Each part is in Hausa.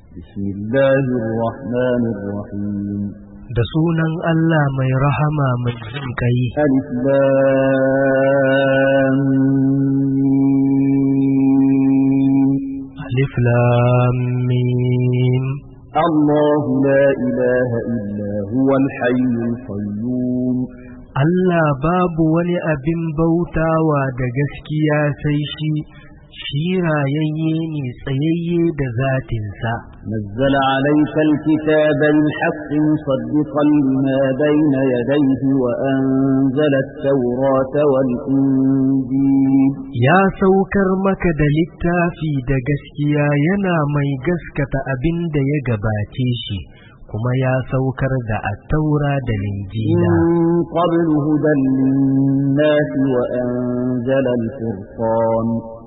بسم الله الرحمن الرحيم da sunan Allah mai rahama mai jin kai. Alif Lam Mim. Alif Lam Mim. الله لا إله إلا هو الحي القيوم. Allah babu wani abin bautawa da gaskiya sai shi rayayye ne tsayayye da zatinsa. نزل عليك الكتاب بالحق مصدقا لما بين يديه وأنزل التوراة والإنجيل. Ya saukar maka da littafi da gaskiya yana mai gaskata abin da ya gabace shi, kuma ya saukar da attaura da linjila. من قبل هدى للناس وأنزل الفرقان.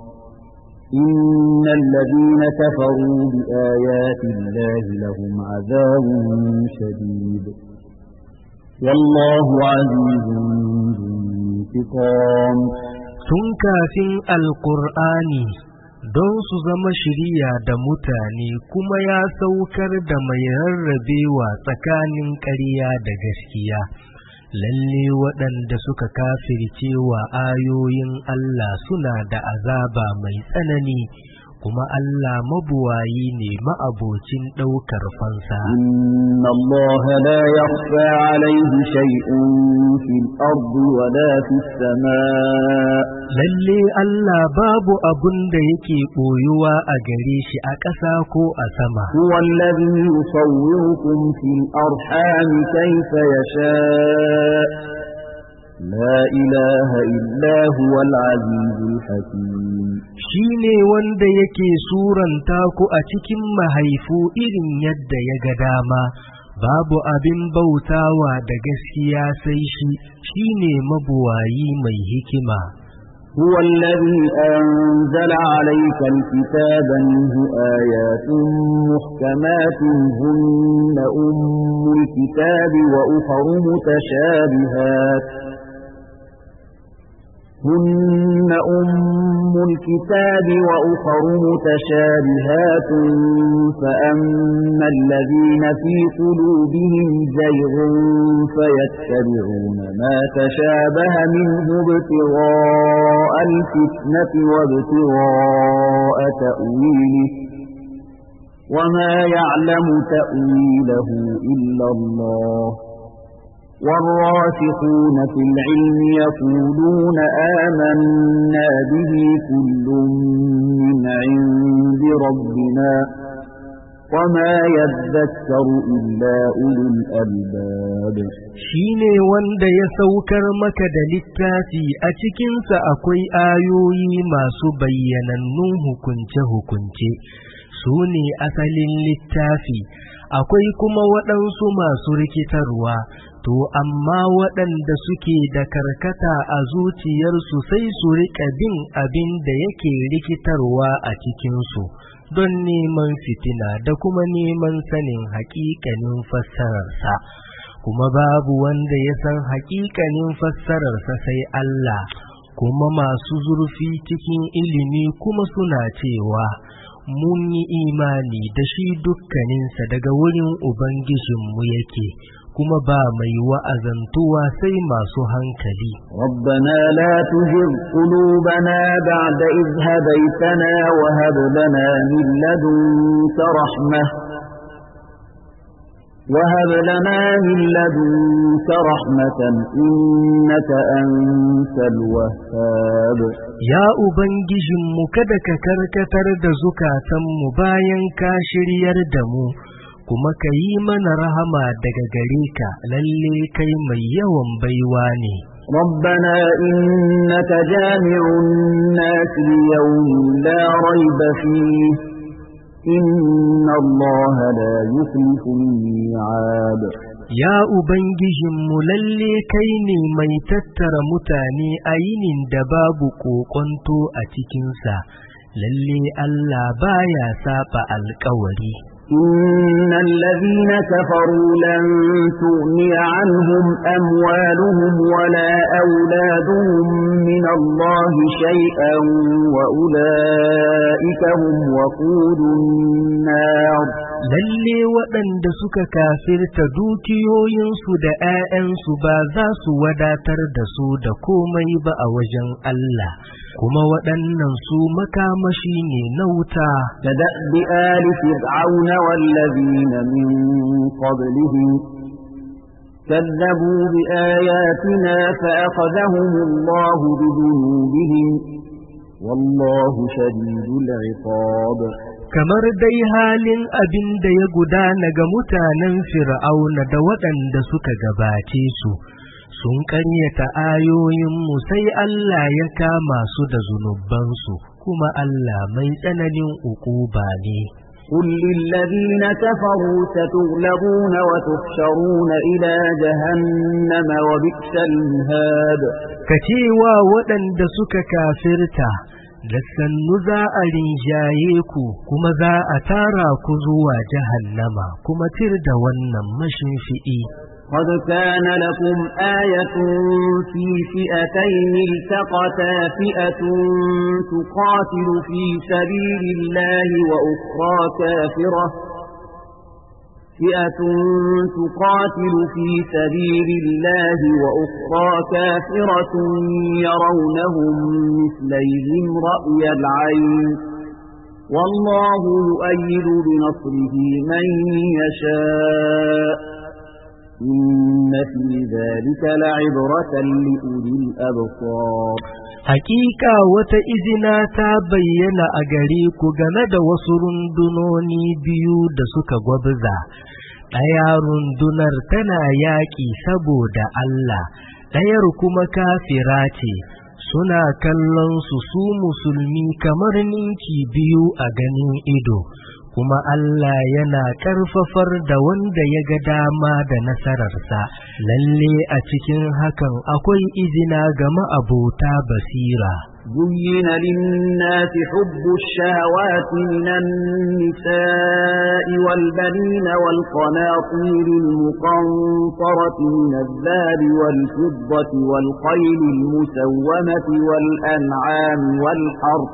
إن الذين كفروا بآيات الله لهم عذاب شديد والله عزيز ذو انتقام. Tun kafin Alƙur'ani don su zama shiriya da mutane, kuma ya saukar da mai rarrabewa tsakanin ƙarya da gaskiya. Lalle waɗanda suka kafirce wa ayoyin Allah suna da azaba mai tsanani, kuma Allah mabuwayi ne ma'abocin ɗaukar fansa. Inna Allah la yakhfa alayhi shay'un fil ardi wa la fis samaa. Lalle Allah babu abun da yake ɓoyuwa a gare shi a ƙasa ko a sama. Huwa alladhi yusawwirukum fil arham kayfa yasha'. La ilaha illa huwa al-azizul hakim. Shine wanda yake suranta ku a cikin mahaifu irin yadda ya ga dama, babu abin bautawa da gaskiya sai shine mabuwayi mai hikima. هو الذي أنزل عليك الكتاب منه آيات محكمات هن أم الكتاب وأخر متشابهات فأما الذين في قلوبهم زيغ فيتبعون ما تشابه منه ابتغاء الفتنة وابتغاء تأويله وما يعلم تأويله إلا الله والراسخون في العلم يقولون آمنا به كل من عند ربنا وما يذكر إلا أولو الألباب. Shine wanda ya saukar maka da littafi a cikinsa akwai ayoyi masu bayyanannun hukunce-hukunce, su ne asalin littafi, akwai kuma waɗansu masu rikitarwa. To amma waɗanda suke da karkata a zuciyarsu sai su riƙa bin abin da yake rikitarwa a cikinsu don neman fitina da kuma neman sanin haƙiƙanin fassararsa, kuma babu wanda ya san haƙiƙanin fassararsa sai Allah, kuma masu zurfi cikin ilimi kuma suna cewa mun yi imani da shi dukkaninsa daga wurin Ubangijinmu yake, kuma ba mai wa'azantuwa sai masu hankali. Rabbana la tuzigh qulubana ba'da idh hadaytana wa hab lana min ladunka rahmah innaka antal wahhab. Ya Ubangijinmu, kada ka karkatar da zukatanmu bayan ka shiryar da mu, kuma ka yi mana rahama daga gare ka, lalle kai mai yawan baiwa ne. ربنا إنك جامع الناس ليوم لا ريب فيه إن الله لا يخلف الميعاد. Ya Ubangijinmu, lalle kai ne mai tattara mutane a yinin da babu ƙoƙonto a cikinsa, lalle Allah baya saba alƙawari. إن الذين كفروا لن تغني عنهم أموالهم ولا أولادهم من الله شيئا وأولئك هم وقود النار. lalle waɗanda suka kafirta dukiyoyinsu da ‘ya'yansu ba za su wadatar da su da komai ba a wajen Allah, kuma waɗannan su makamashi ne na wuta. كدأب آل فرعون والذين من قبلهم كذبوا بآياتنا فأخذهم الله بذنوبهم والله شديد العقاب. kamar dai halin abin da ya gudana ga mutanen Fir'auna da waɗanda suka gabace su, sun ƙaryata ayoyinmu sai Allah ya kama su da zunubansu, kuma Allah mai tsananin uquba ne. قل للذين كفروا ستغلبون وتحشرون إلى جهنم وبئس المهاد. كتيوا waɗanda suka kafirta da sannu za a rinjaye ku kuma za a tara ku zuwa jahannama kuma tir da wannan mashimfiɗi. قد كان لكم آية في فئتين التقتا فئة تقاتل في سبيل الله وأخرى كافرة يرونهم مثليهم رأي العين والله يؤيد بنصره من يشاء إن في ذلك لعبرة لأولي الأبصار. Hakika wata izina ta bayyana a gare ku game da wasu rundunoni biyu da suka gwabza, ɗaya rundunar tana yaƙi saboda Allah, ɗayar kuma kafira ce, suna kallon su musulmi kamar ninki biyu a ganin ido, kuma Allah yana ƙarfafar da wanda ya ga dama da nasararsa. Lalle a cikin hakan akwai izina ga ma'abota basira. زين للناس حب الشهوات من النساء والبنين والقناطير المقنطرة من الذهب والفضة والخيل المسومة والأنعام والحرث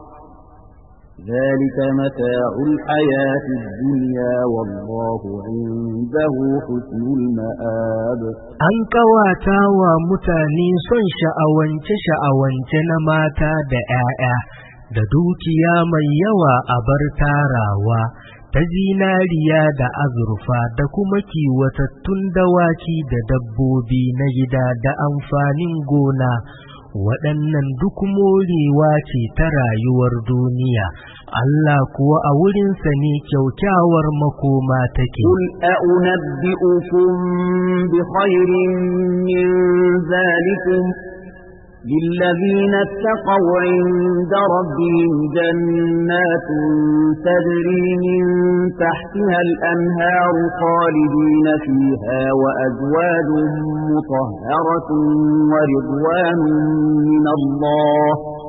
ذلك متاع الحياة الدنيا والله عنده حسن المآب. An ƙawata wa mutane son sha'awance na mata da ‘ya'ya da dukiya mai yawa a bar tarawa ta zinariya da azurfa da kuma kiwatattun dawaki da dabbobi na gida da amfanin gona. Waɗannan duk morewa ce ta rayuwar duniya, Allah kuwa a wurinsa ne kyaukyawar makoma take. Qul a'unabbi'ukum bi khairin min zalikum للذين اتقوا عند ربهم جنات تجري من تحتها الأنهار خالدين فيها وأزواج مطهرة ورضوان من الله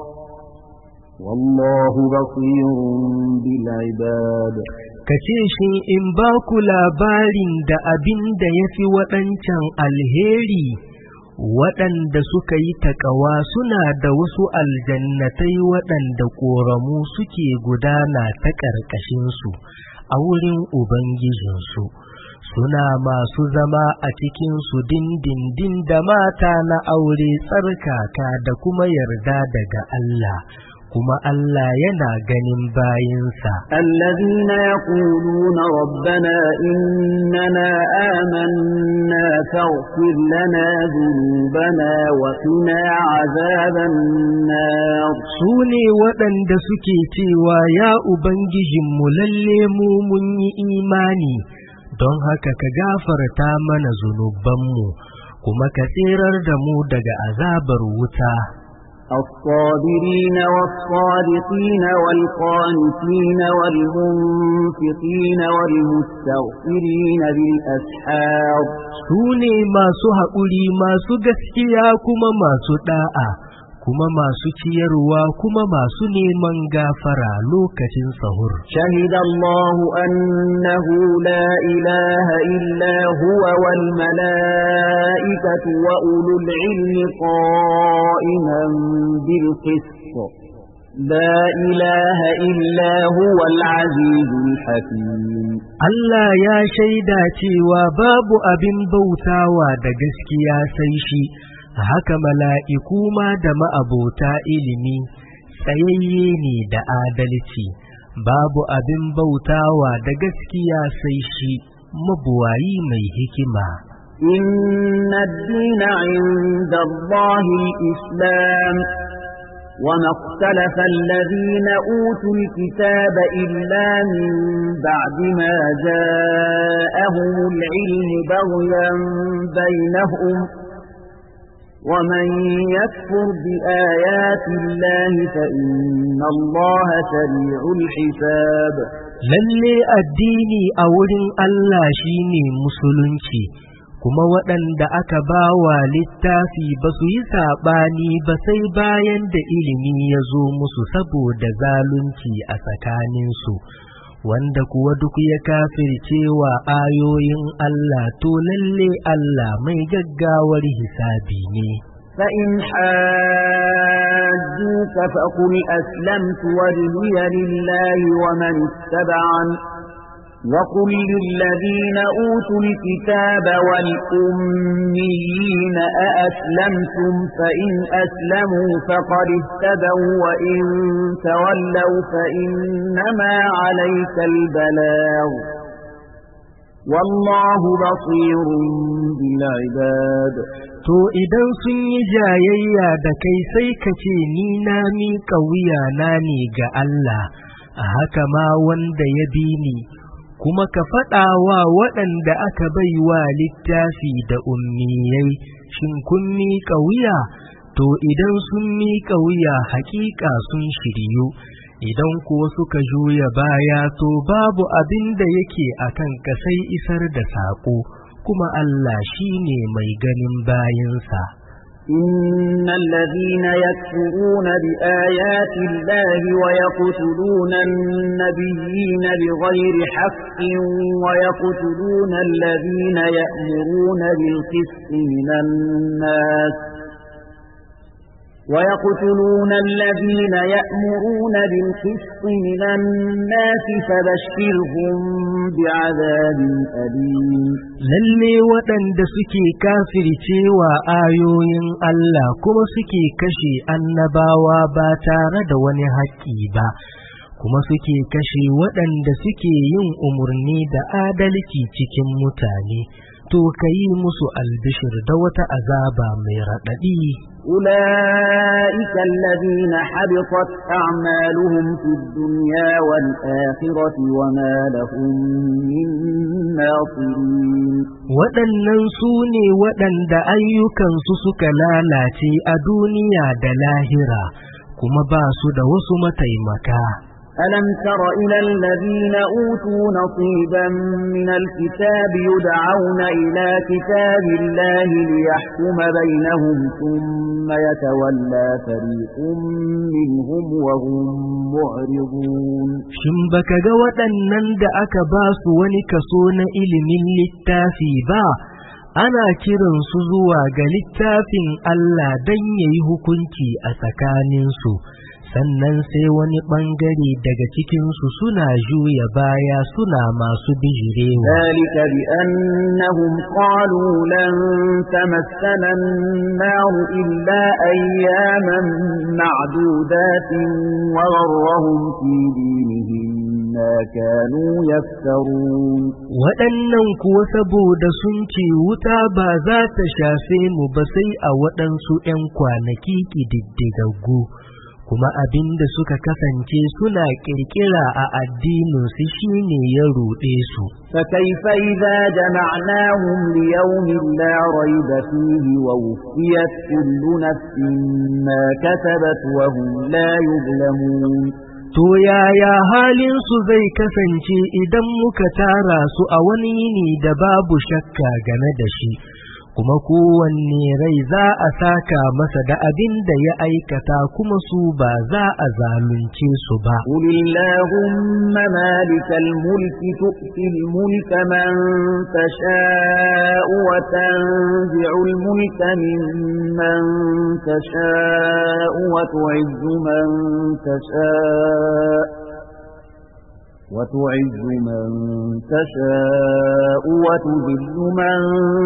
والله بصير بالعباد. kace shi in ba ku labarin da abin da yafi waɗancan alheri, waɗanda suka yi taƙawa suna da wasu aljannatai waɗanda ƙoramu suke gudana ta ƙarƙashinsu a wurin Ubangijinsu, suna masu zama a cikinsu dindindin da mata na aure tsarkaka da kuma yarda daga Allah. kuma Allah yana ganin bayinsa. الذين يقولون ربنا إننا آمنا فاغفر لنا ذنوبنا وقنا عذاب النار. Sune waɗanda suke cewa ya Ubangijinmu lalle mu mun yi imani, don haka ka gafarta mana zunubanmu kuma ka tsirar da mu daga azabar wuta. الصابرين والصادقين والقانتين والمنفقين والمستغفرين بالأسحار. Sune masu haƙuri, masu gaskiya kuma masu ɗa'a, kuma masu ciyarwa kuma masu neman gafara lokacin sahur. شهد الله أنه لا إله إلا هو والملائكة وأولو العلم قائما بالقسط لا إله إلا هو العزيز الحكيم Allah ya shaida cewa babu abin bautawa da gaskiya sai shi, haka mala'iku ma da ma'abota ilimi tsayayye ne da adalci, babu abin bautawa da gaskiya sai shi, mabuwayi mai hikima. Inna ad-dina 'inda Allahi al-Islam وما اختلف الذين أوتوا الكتاب إلا من بعد ما جاءهم العلم بغيا بينهم ومن يكفر بآيات الله فإن الله سريع الحساب lalle addini a wurin Allah shine musulunci, kuma waɗanda aka ba wa littafi ba su yi saɓani ba sai bayan da ilimi ya zo musu saboda zalunci a tsakaninsu, wanda kuwa duk ya kafircewa ayoyin Allah to lalle Allah mai gaggawar hisabi ne. فإن حاجوك فقل أسلمت وجهي لله ومن اتبعني وقل للذين أوتوا الكتاب والأميين أأسلمتم فإن أسلموا فقد اهتدوا وإن تولوا فإنما عليك البلاغ والله بصير بالعباد. To idan sun yi jayayya da kai sai ka ce ni na miƙa wuyana ne ga Allah, a haka ma wanda ya bi ni, kuma ka faɗa wa waɗanda aka bai wa littafi da ummiyai, shin kun miƙa wuya? To idan sun miƙa wuya haƙiƙa sun shiryu, idan kuwa suka juya baya to babu abin da yake akan ka sai isar da saƙo, kuma Allah shine mai ganin bayinsa. إن الذين يكفرون بآيات الله ويقتلون النبيين بغير حق ويقتلون الذين يأمرون بالقسط من الناس فبشرهم بعذاب أليم. lalle waɗanda suke kafircewa ayoyin Allah kuma suke kashe annabawa ba tare da wani haƙƙi ba, kuma suke kashe waɗanda suke yin umarni da adalci cikin mutane, to ka yi musu albishir da wata azaba mai raɗaɗi. أولئك الذين حبطت أعمالهم في الدنيا والآخرة وما لهم من ناصرين. waɗannan su ne waɗanda ayyukansu suka lalace a duniya da lahira, kuma ba su da wasu mataimaka. ألم تر إلى الذين أوتوا نصيبا من الكتاب يدعون إلى كتاب الله ليحكم بينهم ثم يتولى فريق منهم وهم معرضون. Shin baka ga waɗannan da aka ba su wani kaso na ilimin littafi ba, ana kiransu zuwa ga littafin Allah don yayi hukunci a tsakaninsu, sannan sai wani ɓangare daga cikinsu suna juya baya suna masu bijirewa. ذلك بأنهم قالوا لن تمسنا النار إلا أياما معدودات وغرهم في دينهم ما كانوا يفترون. waɗannan kuwa saboda sun ce wuta ba za ta shafe mu ba sai a waɗansu ‘yan kwanaki ƙididdigaggu, kuma abin da suka kasance suna ƙirƙira a addininsu shine ya ruɗe su. فكيف إذا جمعناهم ليوم لا ريب فيه ووفيت كل نفس ما كسبت وهم لا يظلمون. To yaya halinsu zai kasance idan muka tara su a wani yini da babu shakka game da shi, kuma kowanne rai za a saka masa da abin da ya aikata kuma su ba za a zalunce su ba. Qulillahumma malikal mulki tu'til mulka man tasha'u wa tanzi'ul mulka mimman tasha'u wa tu'izzu man tasha'u وتعز من تشاء وتذل من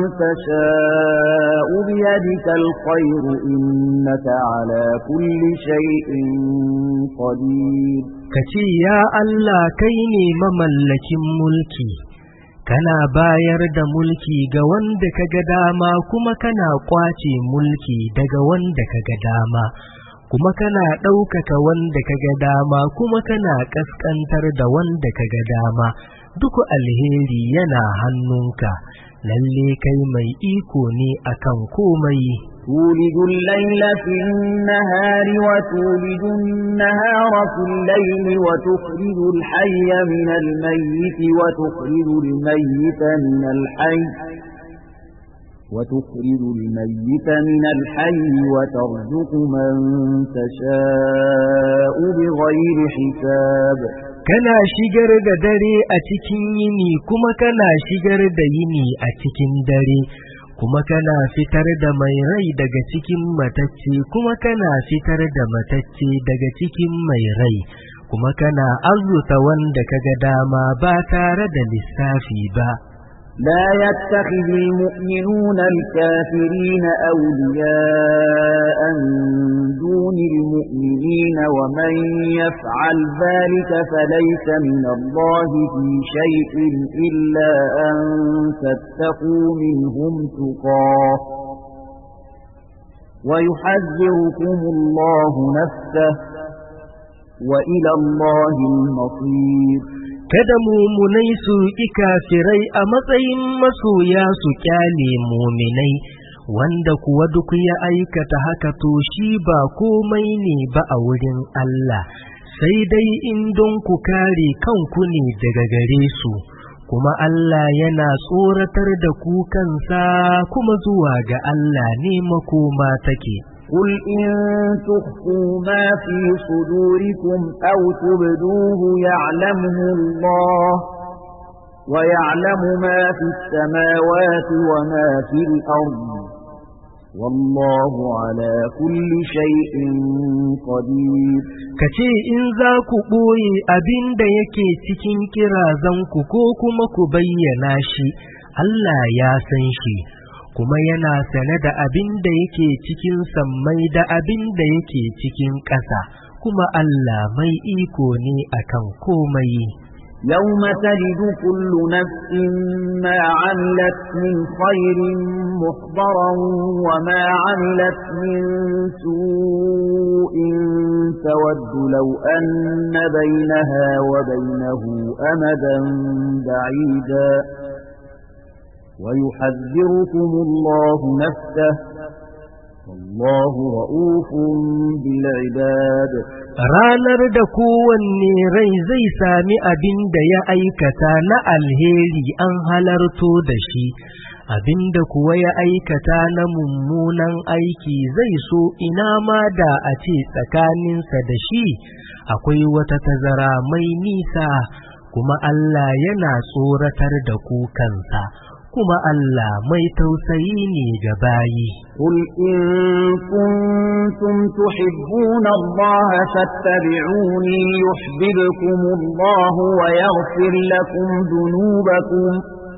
تشاء بيدك الخير إنك على كل شيء قدير. كتي يا الله كيني مملكين ملكي kana bayar da mulki ga wanda kaga dama kuma kana kwace mulki daga wanda kaga dama kuma kana ɗaukaka wanda kaga dama kuma kana ƙasƙantar da wanda kaga dama duk alheri yana hannunka lalle kai mai iko ne akan komai. tulijul layla fin nahari wa tulijun nahara fil layli wa tukhrijul hayya minal mayyiti wa tukhrijul mayyita minal hayy وتخرج الميت من الحي وترزق من تشاء بغير حساب. kana shigar da dare a cikin yini kuma kana shigar da yini a cikin dare kuma kana fitar da mai rai daga cikin matacce kuma kana fitar da matacce daga cikin mai rai kuma kana arzuta wanda kaga dama ba tare da lissafi ba. لا يتخذ المؤمنون الكافرين أولياء من دون المؤمنين ومن يفعل ذلك فليس من الله في شيء إلا أن تتقوا منهم تقاه ويحذركم الله نفسه وإلى الله المصير. kada mumunai su ƙi kafirai a matsayin masoya su kyale muminai wanda kuwa duk ya aikata haka to shi ba komai ne ba a wurin Allah sai dai in don ku kare kanku ne daga gare su kuma Allah yana tsoratar da ku kansa kuma zuwa ga Allah ne makoma take. قل إن تخفوا ما في صدوركم أو تبدوه يعلمه الله ويعلم ما في السماوات وما في الأرض والله على كل شيء قدير. kace in za ku ɓoye abin da yake cikin kirazanku ko kuma ku bayyana shi Allah ya san shi kuma yana sane da abin da yake cikin sammai da abin da yake cikin ƙasa kuma Allah mai iko ne akan komai. يوم تجد كل نفس ما عملت من خير محضرا وما عملت من سوء تود لو أن بينها وبينه أمدا بعيدا ويحذركم الله نفسه والله رؤوف بالعباد. ranar da kowanne rai zai sami abin da ya aikata na alheri an halarto da shi abin da kuwa ya aikata na mummunan aiki zai so ina ma da a ce tsakaninsa da shi akwai wata tazara mai nisa kuma Allah yana tsoratar da ku kansa kuma Allah mai tausayi ne ga bayi. Qul in kuntum tuhibbuna Allah fattabi'uni yuhibbukum Allah wa yaghfir lakum dhunubakum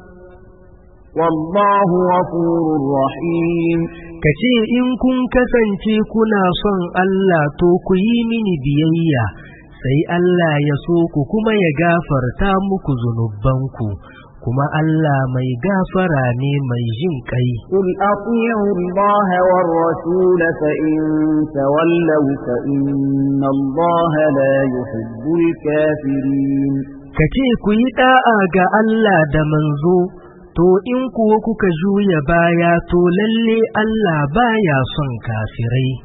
wallahu ghafurur rahim. Kace in kun kasance kuna son Allah to ku yi mini biyayya sai Allah ya so ku kuma ya gafarta muku zunubanku kuma Allah mai gafara ne mai jin kai. Qul ati'u Allah war rasul fa in tawallaw fa inna Allah la yuhibbul kafirin. Kace ku yi da'a ga Allah da manzo to in kuwa kuka juya baya to lalle Allah baya son kafirai.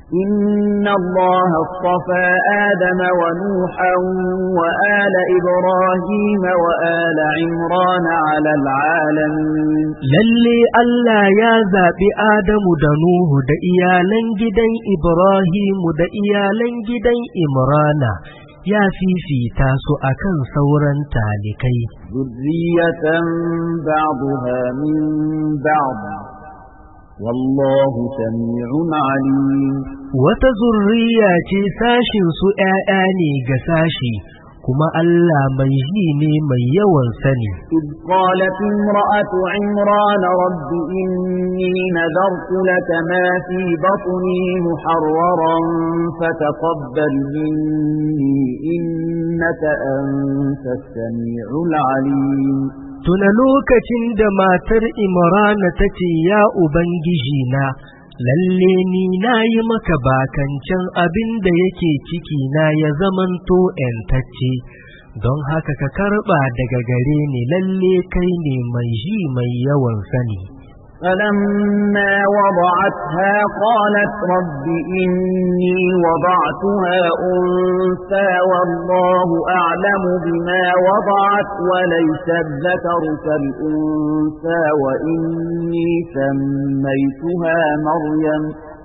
إن الله اصطفى آدم ونوحا وآل إبراهيم وآل عمران على العالمين lalle Allah ya zaɓi Adamu da Nuhu da iyalan gidan Ibrahimu da iyalan gidan Imrana ya fifita su akan sauran talikai zurriyatan ba'daha min ba'd wallahu sami'un alim wata zurriya ce sashin su ƴaƴa ne ga sashi kuma Allah mai ji ne mai yawan sani id qalat imra'atu imran rabbi inni nadartu laka ma fi batni muharraran fataqabbal minni innaka antas sami'ul alim tuna lokacin da matar Imrana tace ya ubangiji na lalle ni nayi maka bakancan abin da yake ciki na ya zamanto ƴantacce don haka ka karba daga gare ni lalle kai ne mai ji mai yawan sani فلما وضعتها قالت رب إني وضعتها أنثى والله أعلم بما وضعت وليس الذكر كالأنثى وإني سميتها مريم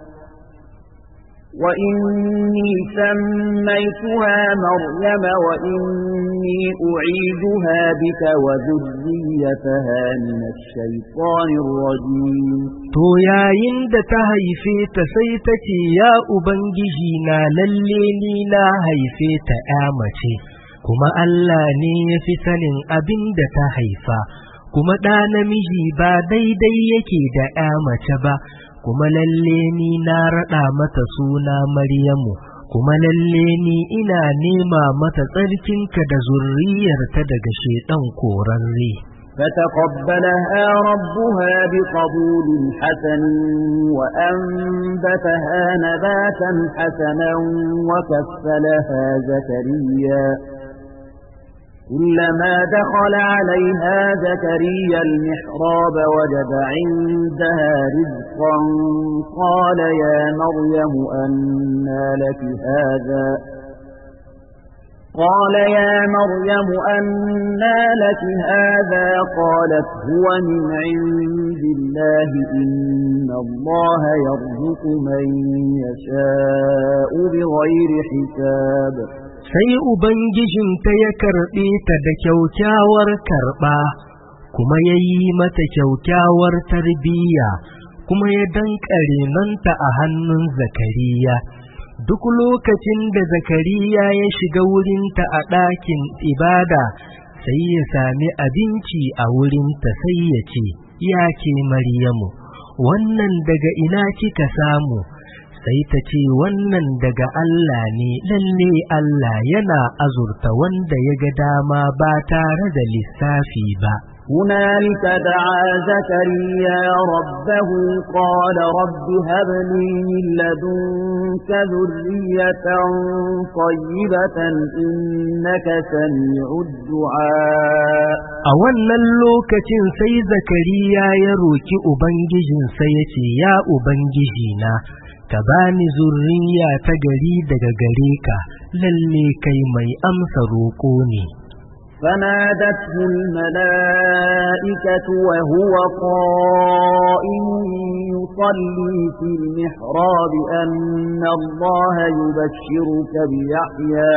وإني وإني أعيدها بك وذريتها من الشيطان الرجيم to yayin da ta haife ta sai ta ce ya ubangiji na lalle ni na haife ta ƴa mace kuma Allah ne ya fi sanin abin da ta haifa kuma ɗa namiji ba daidai yake da ƴa mace ba kuma lalle ni na raɗa mata suna Maryamu kuma lalle ni ina nema mata tsarkinka da zurriyarta daga shedan korarre فتقبلها ربها بقبول حسن وأنبتها نباتا حسنا وكفلها زكريا كلما دخل عليها زكريا المحراب وجد عندها رزقا قال يا مريم أنى لك هذا قالت هو من عند الله إن الله يرزق من يشاء بغير حساب sai Ubangijinta ya karɓe ta da kyaukyawar karɓa, kuma ya yi mata kyaukyawar tarbiyya, kuma ya danƙare nanta a hannun Zakariya. Duk lokacin da Zakariya ya shiga wurinta a ɗakin ibada, sai ya sami abinci a wurinta sai ya ce, ya ke Maryamu, wannan daga ina kika samu? Sai ta ce wannan daga Allah ne lalle Allah yana azurta wanda ya ga dama ba tare da lissafi ba. هنالك دعا زكريا ربه قال رب هب لي من لدنك ذرية طيبة إنك سميع الدعاء a wannan lokacin sai Zakariya ya roki Ubangijinsa ya ce ya Ubangijina ka bani zurriya ta gari daga gare ka lalle kai mai amsa roƙo ne فنادته الملائكة وهو قائم يصلي في المحراب أن الله يبشرك بيحيى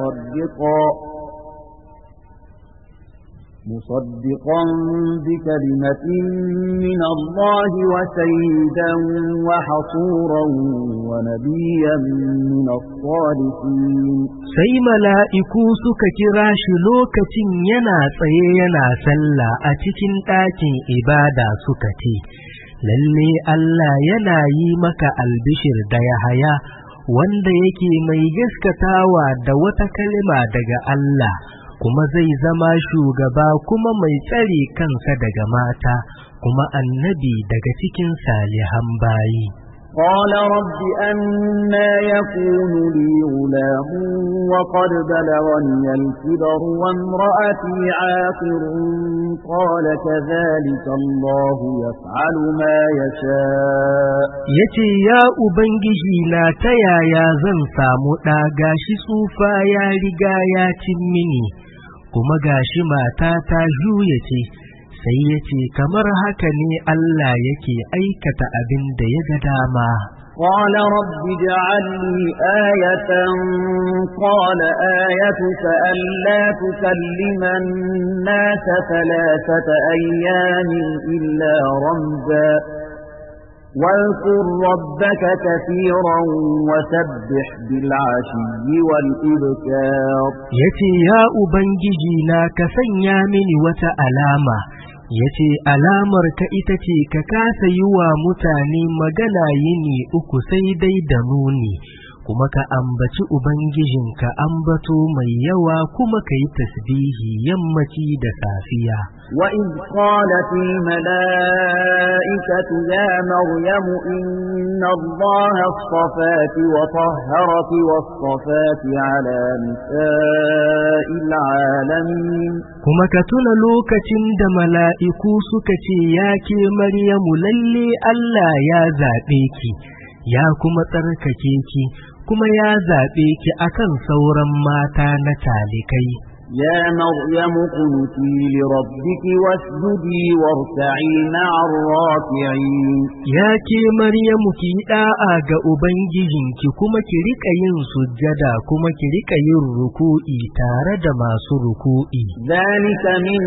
مصدقا بكلمة من الله وسيدا وحصورا ونبيا من الصالحين sai mala'iku suka kira shi lokacin yana tsaye yana sallah a cikin ɗakin ibada suka ce lalle Allah yana yi maka albishir da Yahaya wanda yake mai gaskatawa da wata kalma daga Allah kuma zai zama shugaba kuma mai tsare kansa daga mata kuma annabi daga cikin salihan bayi قال رب أنى يكون لي غلام وقد بلغني الكبر وامرأتي عاقر قال كذلك الله يفعل ما يشاء yace ya ubangiji na ta yaya zan samu ɗa gashi tsufa ya riga ya cin mini kuma gashi mata ta juye ce sai yace kamar haka ne Allah yake aikata abin da ya ga dama قال رب اجعل لي آية قال آيتك ألا تكلم الناس 3 أيام إلا رمزا واذكر ربك كثيرا وسبح بالعشي والإبكار yace ya ubangiji na ka sanya mini wata alama yace alamar ka ita ce ka kasa yi wa mutane magana yini 3 sai dai da nuni kuma ka ambaci ubangijinka ambato mai yawa kuma ka yi tasbihi yammaci da safiya وإذ قالت الملائكة يا مريم إن الله اصطفاك وطهرك واصطفاك على نساء العالمين kuma ka tuna lokacin da mala'iku suka ce ya ke Maryamu lalle Allah ya zaɓe ki ya kuma tsarkake ki kuma ya zaɓe ki akan sauran mata na talikai يا مريم قنتي لربك واسجدي واركعي مع الراكعين يا كي مريم كي دا'a ga ubangijinki kuma ki rika yin sujjada kuma ki rika yin ruku'i tare da masu ruku'i zalika min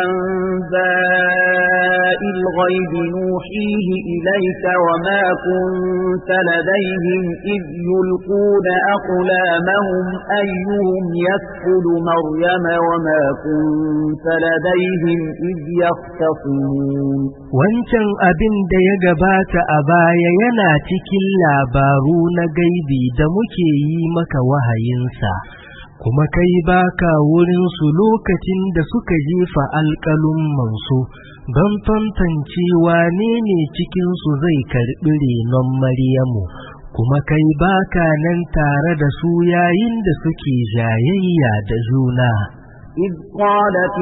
anba'il ghaibi nuhihi ilayka wama kunta ladayhim idh yulquna aqlamahum ayyuhum yakfulu maryam وما كنت لديهم إذ يختصمون wancan abin da ya gabata a baya yana cikin labaru na gaibi da muke yi maka wahayinsa kuma kai baka wurin su lokacin da suka jefa alƙalummansu don tantance wane ne cikin su zai karɓi renon Maryamu kuma kai baka nan tare da su yayin da suke jayayya da juna إذ قالت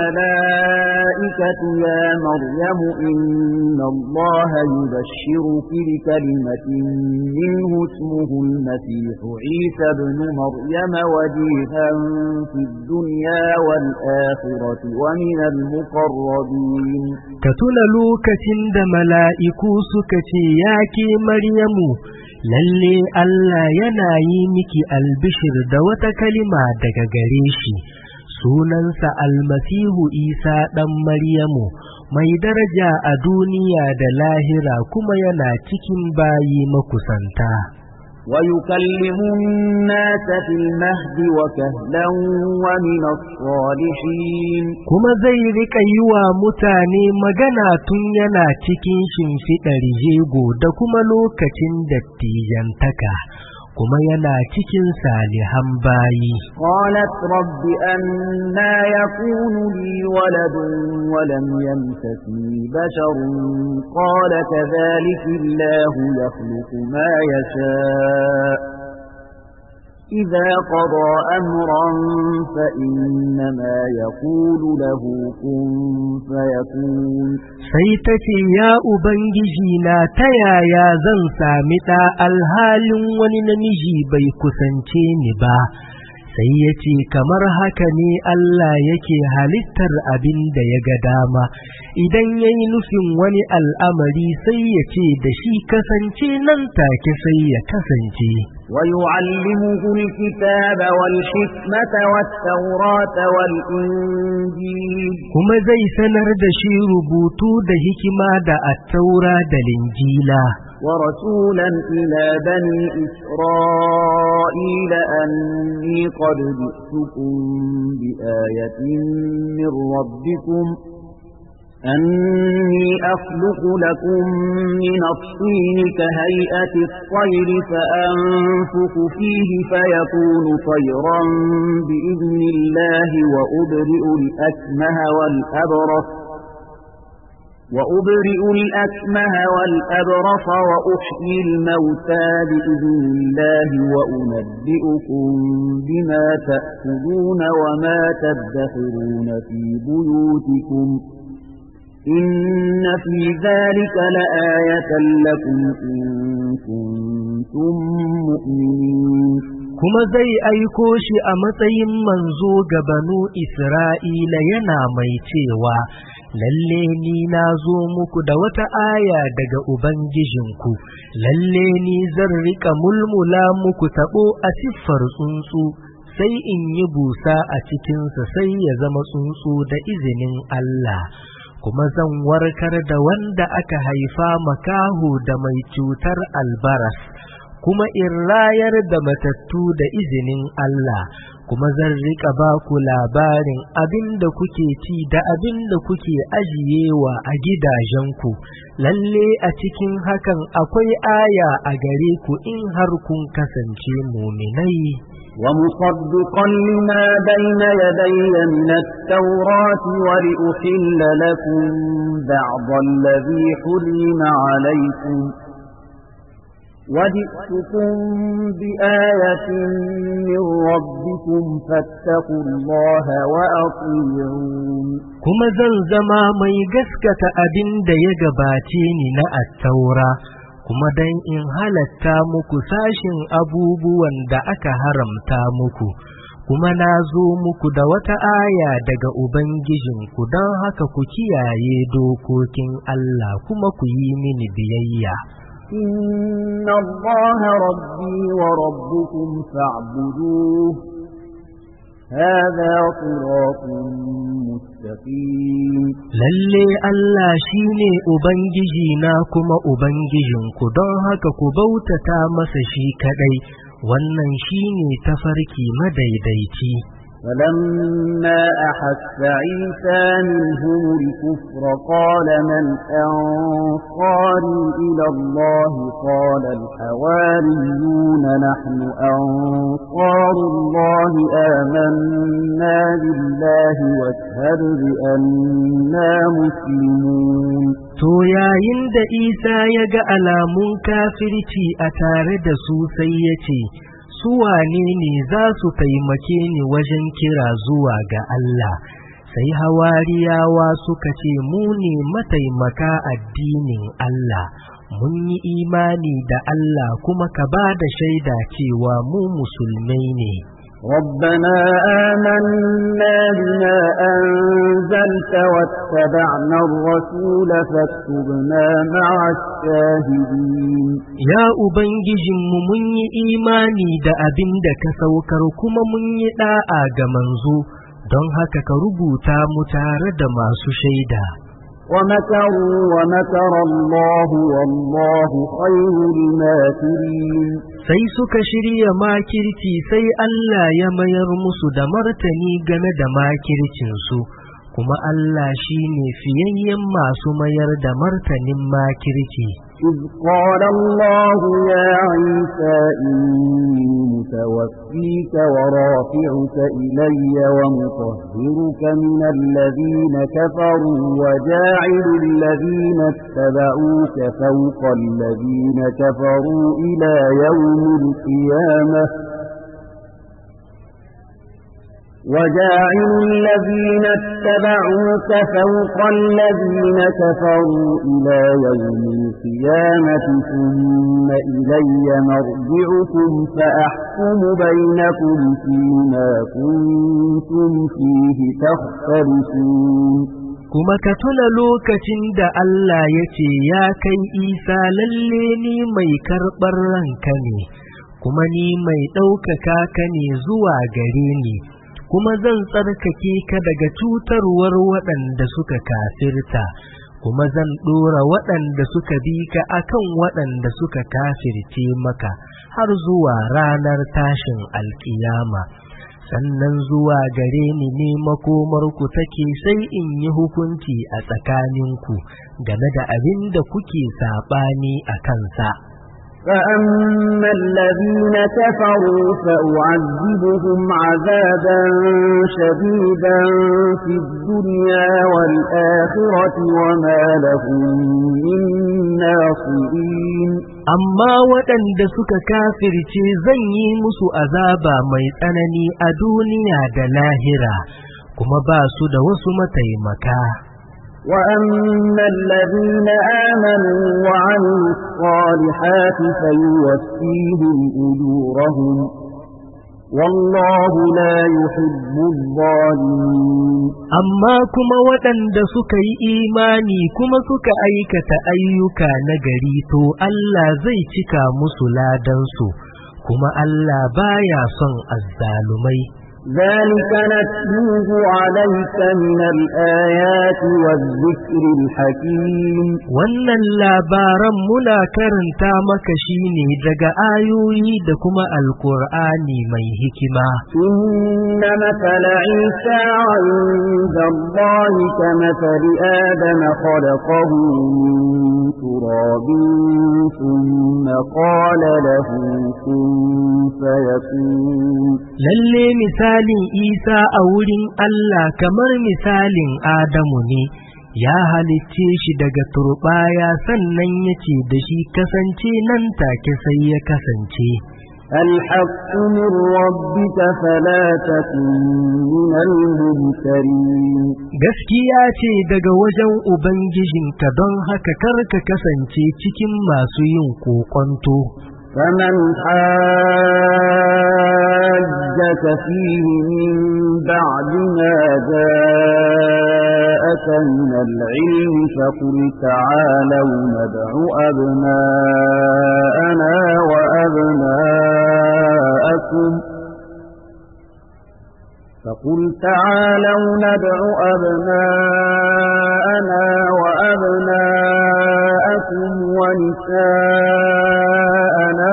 الملائكة يا مريم إن الله يبشرك بكلمة منه اسمه المسيح عيسى ابن مريم وجيها في الدنيا والآخرة ومن المقربين كتنا لوكة دا ملائكو سكتي ياكي مريم lalle Allah yana yi miki albishir da wata kalima daga gare shi sunansa almasihu Isa dan Maryamu mai daraja a duniya da lahira kuma yana cikin bayi makusanta ويكلم الناس في المهد وكهلا ومن الصالحين kuma zai rika yi wa mutane magana tun yana cikin shimfiɗar jego da kuma lokacin dattijantaka kuma yana cikin salihan bayi qalat rabbi anna yakunu li waladun wa lam yamsasni basharun qala kadhalika Allahu yakhluqu ma yasha' إذا قضى أمرا فإنما يقول له كن فيكون سيتتي يا أبنجينا تيا يا زنسامتا الهال وننمجي بيكسنتيني با sai ya ce kamar haka ne Allah yake halittar abin da ya ga dama idan ya yi nufin wani al'amari sai ya ce da shi kasance nan take sai ya kasance ويعلمه الكتاب والحكمة والتوراة والإنجيل kuma zai sanar da shi rubutu da hikima da at-taura da linjila ورسولا إلى بني إسرائيل أني قد جئتكم بآية من ربكم أني أخلق لكم من الطين كهيئة الطير فأنفخ فيه فيكون طيرا بإذن الله وأبرئ الأكمه والأبرص وأبرئ الأكمه والأبرص وأحيي الموتى بإذن الله وأنبئكم بما تأكلون وما تدخرون في بيوتكم إن في ذلك لآية لكم إن كنتم مؤمنين kuma zai aiko shi a matsayin manzo ga banu Isra'ila yana mai cewa, lalle ni na zo muku da wata aya daga Ubangijinku, lalle ni zan rika mulmula muku taɓo a siffar tsuntsu, sai in yi busa a cikinsa sai ya zama tsuntsu da izinin Allah. Kuma zan warkar da wanda aka haifa makaho da mai cutar albaras, kuma in rayar da matattu da izinin Allah, kuma zan rika ba ku labarin abin da kuke ci da abin da kuke ajiyewa a gidajenku, lalle a cikin hakan akwai aya a gare ku in har kun kasance muminai. ومصدقا لما بين يدي من التوراة ولأحل لكم بعض الذي حرم عليكم وجئتكم بآية من ربكم فاتقوا الله وأطيعون كما زلزما ما يغسكت أبن دا يغباتيني نا التوراة kuma dan in halatta muku sashin abubuwan da aka haramta muku, kuma na zo muku da wata aya daga Ubangijinku don haka ku kiyaye dokokin Allah kuma ku yi mini biyayya. Inna Allah rabbi wa rabbukum fa'buduhu هذا صراط مستقيم lalle Allah shine ubangiji na kuma ubangijinku don haka ku bautata masa shi kadai wannan shine tafarki madaidaici فلما أحس عيسى منهم الكفر قال من أنصاري إلى الله قال الحواريون نحن أنصار الله آمنا بالله واشهد بأننا مسلمون to yayin da Isa ya ga alamun kafirci a tare da su sai ya ce su wane ne za su taimake ni wajen kira zuwa ga Allah sai hawariyawa suka ce mu ne mataimaka addinin Allah mun yi imani da Allah kuma ka ba da shaida cewa mu musulmai ne ربنا آمنا بما أنزلت واتبعنا الرسول فاكتبنا مع الشاهدين يا أبنجم من إيماني دا أبن دا كسوكر كما من يدعى منزو don haka ka rubuta mu tare da masu shaida ومكروا ومكر الله والله خير الماكرين sai suka shirya makirci sai Allah ya mayar musu da martani game da makircinsu kuma Allah shine fiyayyen masu mayar da martanin makirci إذ قال الله يا عيسى إني متوفيك ورافعك إلي ومطهرك من الذين كفروا وجاعل الذين اتبعوك فوق الذين كفروا إلى يوم القيامة وجاعل الذين اتبعوك فوق الذين كفروا إلى يوم القيامة ثم إلي مرجعكم فأحكم بينكم فيما كنتم فيه تختلفون kuma ka tuna lokacin da Allah ya ce ya kai Isa lalle ni mai karɓar ranka ne kuma ni mai ɗaukaka ka ne zuwa gare ni kuma zan tsarkake ka daga cutarwar waɗanda suka kafirta kuma zan ɗora waɗanda suka bi ka akan waɗanda suka kafirce maka har zuwa ranar tashin alkiyama sannan zuwa gare ni ne makomarku take sai in yi hukunci a tsakaninku game da abin da kuke saɓani a kansa فأما الذين كفروا فأعذبهم عذابا شديدا في الدنيا والآخرة وما لهم من ناصرين amma waɗanda suka kafirce zan yi musu azaba mai tsanani a duniya da lahira kuma ba su da wasu mataimaka. وأما الذين آمنوا وعملوا الصالحات فيوفيهم أجورهم والله لا يحب الظالمين amma kuma waɗanda suka yi imani kuma suka aikata ayyuka nagari to Allah zai cika musu ladansu kuma Allah baya son azzalumai. ذلك نتلوه عليك من الآيات والذكر الحكيم wannan labaran muna karanta maka shine daga ayoyi da kuma alqur'ani mai hikima. inna mathala Isa 'inda Allahi kamathali Adama khalaqahu min turabin thumma qala lahu kun fayakun. lalle misalin Isa a wurin Allah kamar misalin Adamu ne, ya halicce shi daga turbaya sannan ya ce da shi kasance nan take sai ya kasance. الحق من ربك فلا تكن من الممترين gaskiya ce daga wajen ubangijinka don haka karka kasance cikin masu yin kokonto. فمن حاجك فيه من بعد ما جاءك من العلم فقل تعالوا ندع أبناءنا وأبناءكم ونساءنا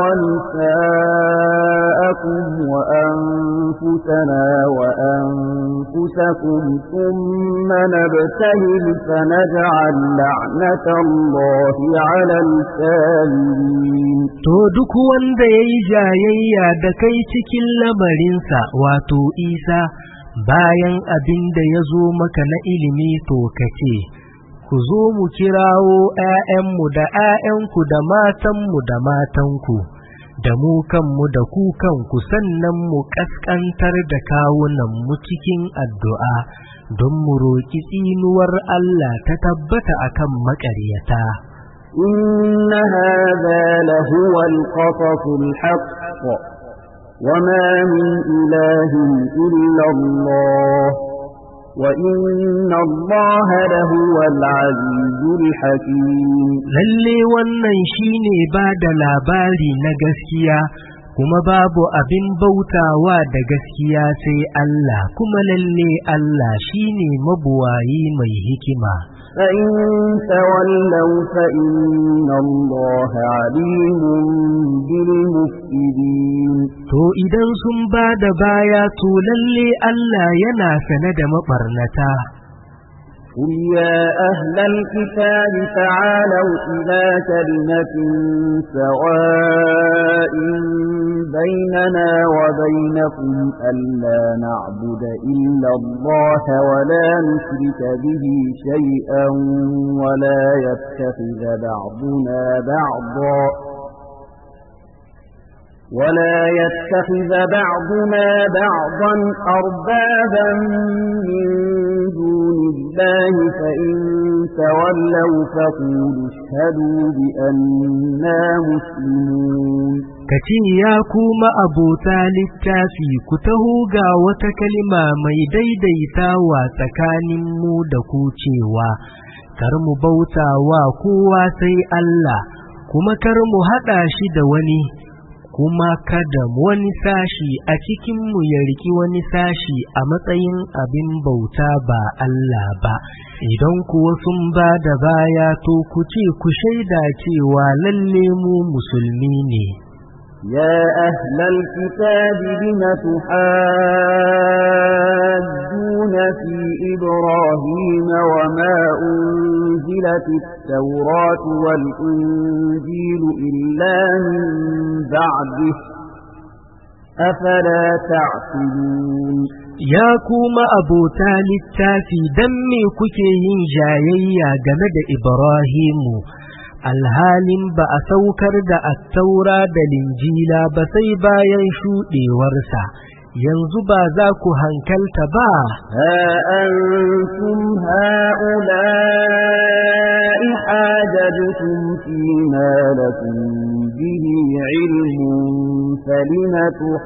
ونساءكم وأنفسنا وأنفسكم ثم نبتهل فنجعل لعنة الله على الكاذبين. To duk wanda yayi jayayya da kai cikin lamarinsa wato Isa bayan abin da ya zo maka na ilimi to kace ku zo mu kirawo ‘ya'yanmu da ‘ya'yanku da matanmu da matanku, da mu kanmu da ku kanku sannan mu ƙasƙantar da kawunanmu cikin addu'a don mu roƙi tsinuwar Allah ta tabbata akan maƙaryata. إن هذا لهو القصص الحق وما من إله إلا الله وإن الله لهو العزيز الحكيم. lalle wannan shine ba da labari na gaskiya kuma babu abin bautawa da gaskiya sai Allah kuma lalle Allah shine mabuwayi mai hikima. فإن تولوا فإن الله عليم بالمفسدين. To idan sun ba da baya to lalle Allah yana sane da mabarnata. قل يا أهل الكتاب تعالوا إلى كلمة سواء بيننا وبينكم ألا نعبد إلا الله ولا نشرك به شيئا ولا يتخذ بعضنا بعضا أربابا من دون الله فإن تولوا فقولوا اشهدوا بأننا مسلمون. kace ya kuma abota littafi ku taho ga wata kalima mai daidaitawa tsakanin mu da ku cewa kar mu bauta wa kowa sai Allah kuma kar mu hada shi da wani kuma kada wani sashi a cikinmu ya riki wani sashi a matsayin abin bauta ba Allah ba. Idan kuwa sun ba da baya to ku ce ku shaida cewa lalle mu musulmi ne. يا أهل الكتاب لم تحاجون في إبراهيم وما أنزلت أنزلت التوراة والإنجيل إلا من بعده أفلا تعقلون Ya kuma abota littafi dan me kuke yin jayayya game da Ibrahimu alhalin ba a saukar da attaura da linjila ba sai bayan shuɗewarsa yanzu ba za ku hankalta ba ha antum haula'i hajajtum fima lakum bihi ilmun falima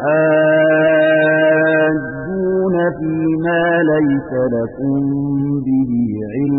tuhajjuna fima laysa lakum bihi ilm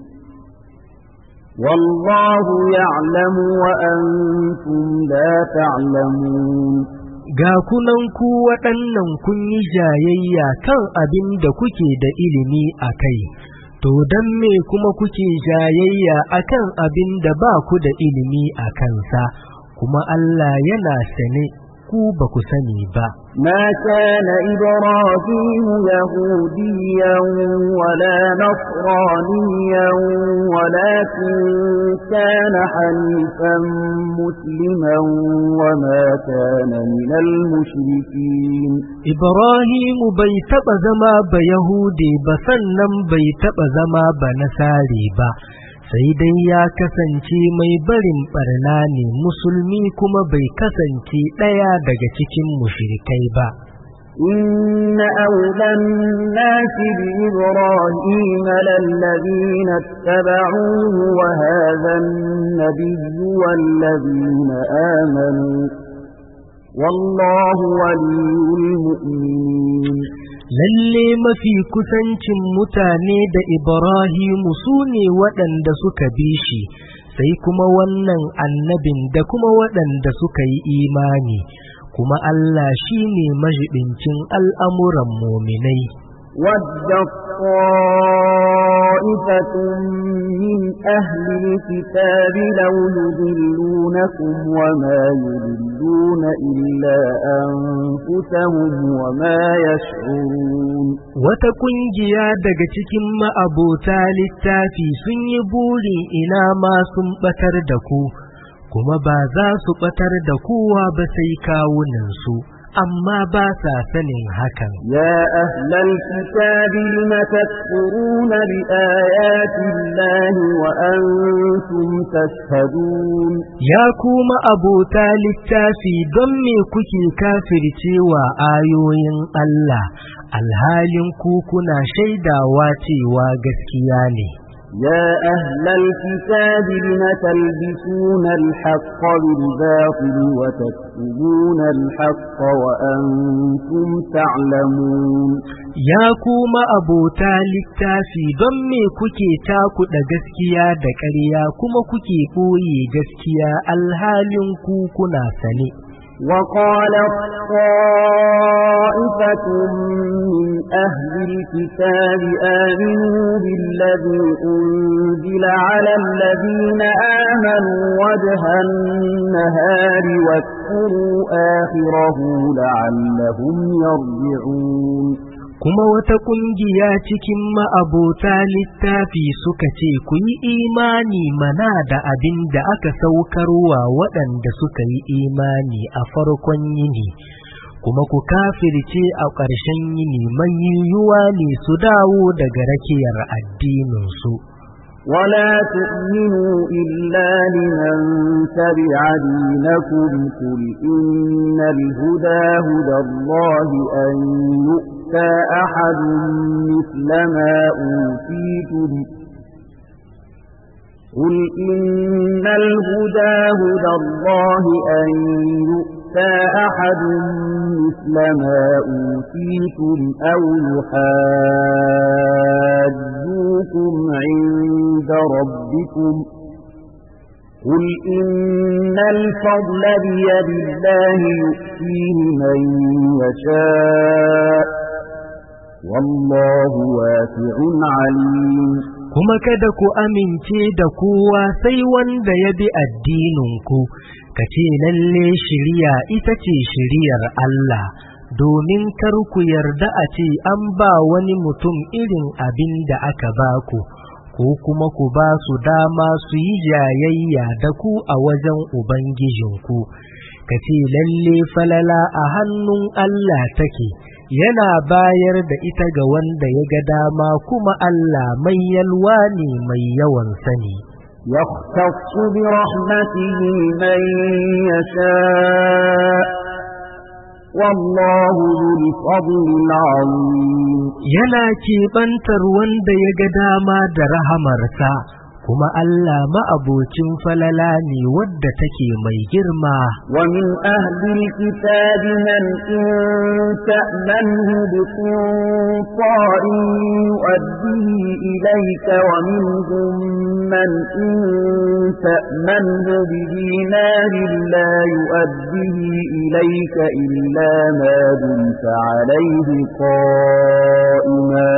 والله يعلم وأنتم لا تعلمون ga kunan ku waɗannan kun yi jayayya kan abin da kuke da ilimi a kai to dan me kuma kuke jayayya akan abin da ba ku da ilimi a kansa kuma Allah yana sane ku ba ku sani ba ma kana ibrahim yahudiyan wala nasraniyan walakin kana hanifan musliman wama kana minal mushrikin Ibrahim bai taba zama ba yahudi ba sannan bai taba zama ba nasari ba sai dai ya kasance mai barin barna ne musulmi kuma bai kasance ɗaya daga cikin mushrikai ba inna awlan nasi bi ibrahim lallazina ittaba'uhu wa hadha an-nabiyyu wallazina amanu wallahu waliyyul mu'minin lalle mafi kusancin mutane da Ibrahimu su ne waɗanda suka bi shi sai kuma wannan annabin da kuma waɗanda suka yi imani kuma Allah shi ne majibincin al'amuran muminai wadda ta'ifatun min ahli kitabi law yudillunakum wa ma yudilluna illa anfusahum wa ma yash'urun wata kungiya daga cikin ma'abota littafi sun yi burin ina ma sun batar da ku kuma ba za su batar da kowa ba sai kawunansu amma ba sa sanin hakan ya ahlal kitabi lima takfuruna bi ayati llahi wa antum tashhadun ya kuma abota littafi don me kuke kafircewa ayoyin Allah alhalin ku kuna shaidawa cewa gaskiya ne يا أهل الكتاب لم تلبسون الحق بالباطل وتكتمون الحق وأنتم تعلمون يا كوما أبوتا للتافي دمي كوكي تاكو دا جسكيا دا كريا كوما كوكي قوي جسكيا الهال كوكنا سني وقالت طائفة من أهل الكتاب آمنوا بالذي أنزل على الذين آمنوا وجه النهار واكفروا آخره لعلهم يرجعون kuma wata kungiya cikin ma'abota littafi suka ce ku yi imani mana da abin da aka saukarwa waɗanda suka yi imani a farkon yini kuma ku kafirce a ƙarshen yini mai yiwuwa ne su dawo daga rakiyar addininsu ولا تؤمنوا إلا لمن تبع دينكم قل إن الهدى هدى الله أن يؤتى أحد مثل ما أوتيتم قل إن الهدى هدى الله أن يؤتى أحد مثل ما أوتيتم أو يحاجوكم عند ربكم قل إن الفضل بيد الله يؤتيه من يشاء والله واسع عليم kuma kada ku amince da kowa sai wanda ya bi addininku kace lalle shiriya ita ce shiriyar Allah domin kar ku yarda a ce an ba wani mutum irin abin da aka ba ku ko kuma ku ba su dama su yi jayayya da ku a wajen Ubangijinku, ka ce lalle falala a hannun Allah take, yana bayar da ita ga wanda ya ga dama, kuma Allah mai yalwa ne mai yawan sani. يختص برحمته من يشاء والله ذو الفضل العظيم. yana keɓantar wanda ya ga dama da rahamarsa, kuma Allah ma'abocin falala ne wadda take mai girma. ومن أهل الكتاب من إن تأمنه بقنطار يؤديه إليك ومنهم من إن تأمنه بدينار لا يؤديه إليك إلا ما دمت عليه قائما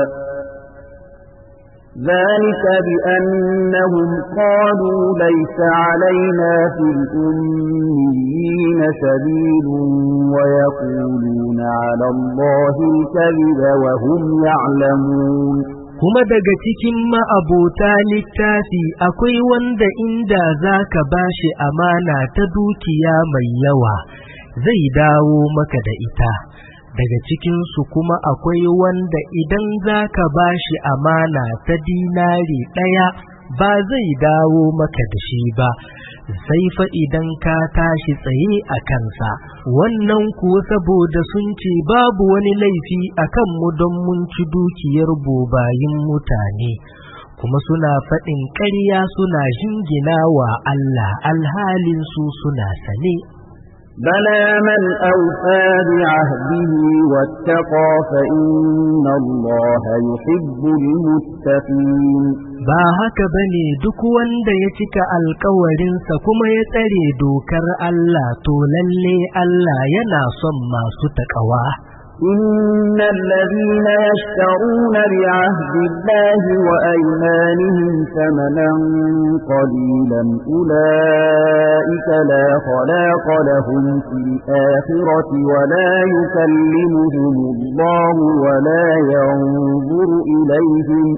ذلك بأنهم قالوا ليس علينا في الأميين سبيل ويقولون على الله الكذب وهم يعلمون. kuma daga cikin ma'abota littafi akwai wanda inda zaka bashi amana ta dukiya mai yawa zai dawo maka da ita. Daga cikinsu kuma akwai wanda idan zaka bashi amana ta dinari ɗaya ba zai dawo maka da shi ba, sai fa idan ka tashi tsaye a kansa. Wannan kuwa saboda sun ce babu wani laifi akan mu don mun ci dukiyar bobayin mutane, kuma suna faɗin ƙarya suna jingina wa Allah alhalin su suna sane. بلى من أوفى بعهده واتقى فإن الله يحب المتقين. ba haka bane duk wanda ya cika alkawarinsa kuma ya tsare dokar Allah, to lalle Allah yana son masu taƙawa. إن الذين يشترون بعهد الله وأيمانهم ثمنا قليلا أولئك لا خلاق لهم في الآخرة ولا يكلمهم الله ولا ينظر إليهم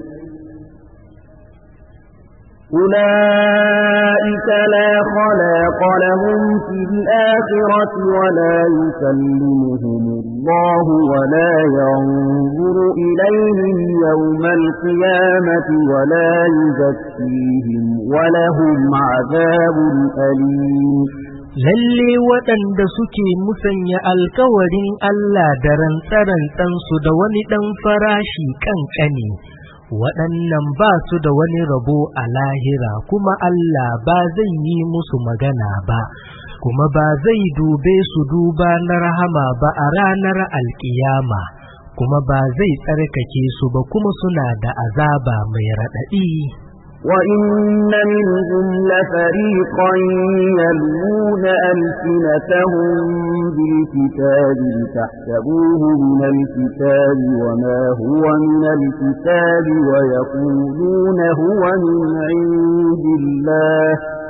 أولئك لا خلاق لهم في الآخرة ولا يكلمهم الله ولا ينظر إليهم يوم القيامة ولا يزكيهم ولهم عذاب أليم. lalle waɗanda suke musanya alkawarin Allah da rantsarantsansu da wani ɗan farashi ƙanƙani, waɗannan ba su da wani rabo a lahira, kuma Allah ba zai yi musu magana ba, kuma ba zai dube su duba na rahama ba a ranar alƙiyama, kuma ba zai tsarkake su ba, kuma suna da azaba mai raɗaɗi. وإن منهم لفريقا يلوون ألسنتهم بالكتاب لتحسبوه من الكتاب وما هو من الكتاب ويقولون هو من عند الله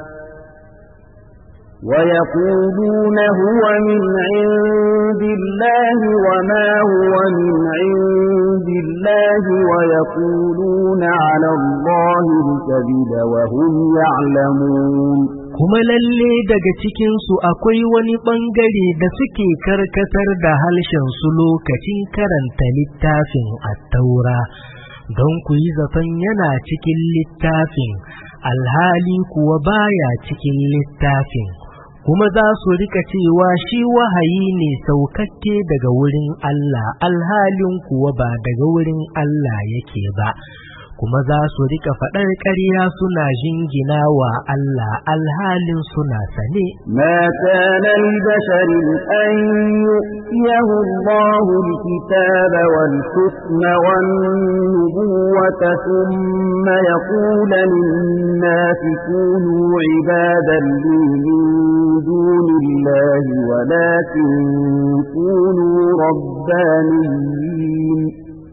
وما هو من عند الله ويقولون على الله الكذب وهم يعلمون. kuma lalle daga cikinsu akwai wani ɓangare da suke karkatar da harshensu lokacin karanta littafin Attaura, don ku yi zaton yana cikin littafin, alhali kuwa baya cikin littafin. Kuma za su rika cewa shi wahayi ne saukakke daga wurin Allah, alhalin kuwa ba daga wurin Allah yake ba. Kuma za su rika faɗar ƙarya suna jingina wa Allah alhalin suna sane. Ma kana li basharin an yu'tiyahu Allahu al-kitaba wal hukma wan nubuwwata thumma yaqulu lin-nasi kunu 'ibadan li min dunillahi walakin kunu rabbaniyyin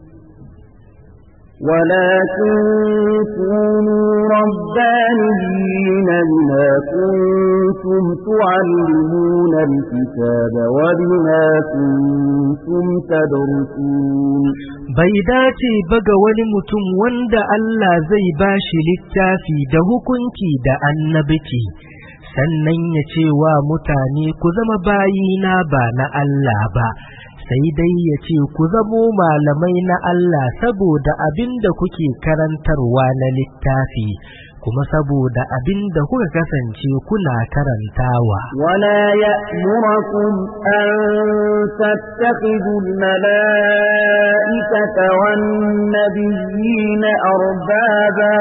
بما كنتم تعلمون الكتاب وبما كنتم تدرسون. bai dace ba ga wani mutum wanda Allah zai bashi littafi da hukunci da annabci sannan ya ce wa mutane ku zama bayina ba na Allah ba, sai dai ya ce ku zamo malamai na Allah saboda abin da kuke karantarwa na littafi kuma saboda abin da kuka kasance kuna karantawa. Wala ya'murukum an tattakhidhu al-mala'ikata wan-nabiyyina arbaba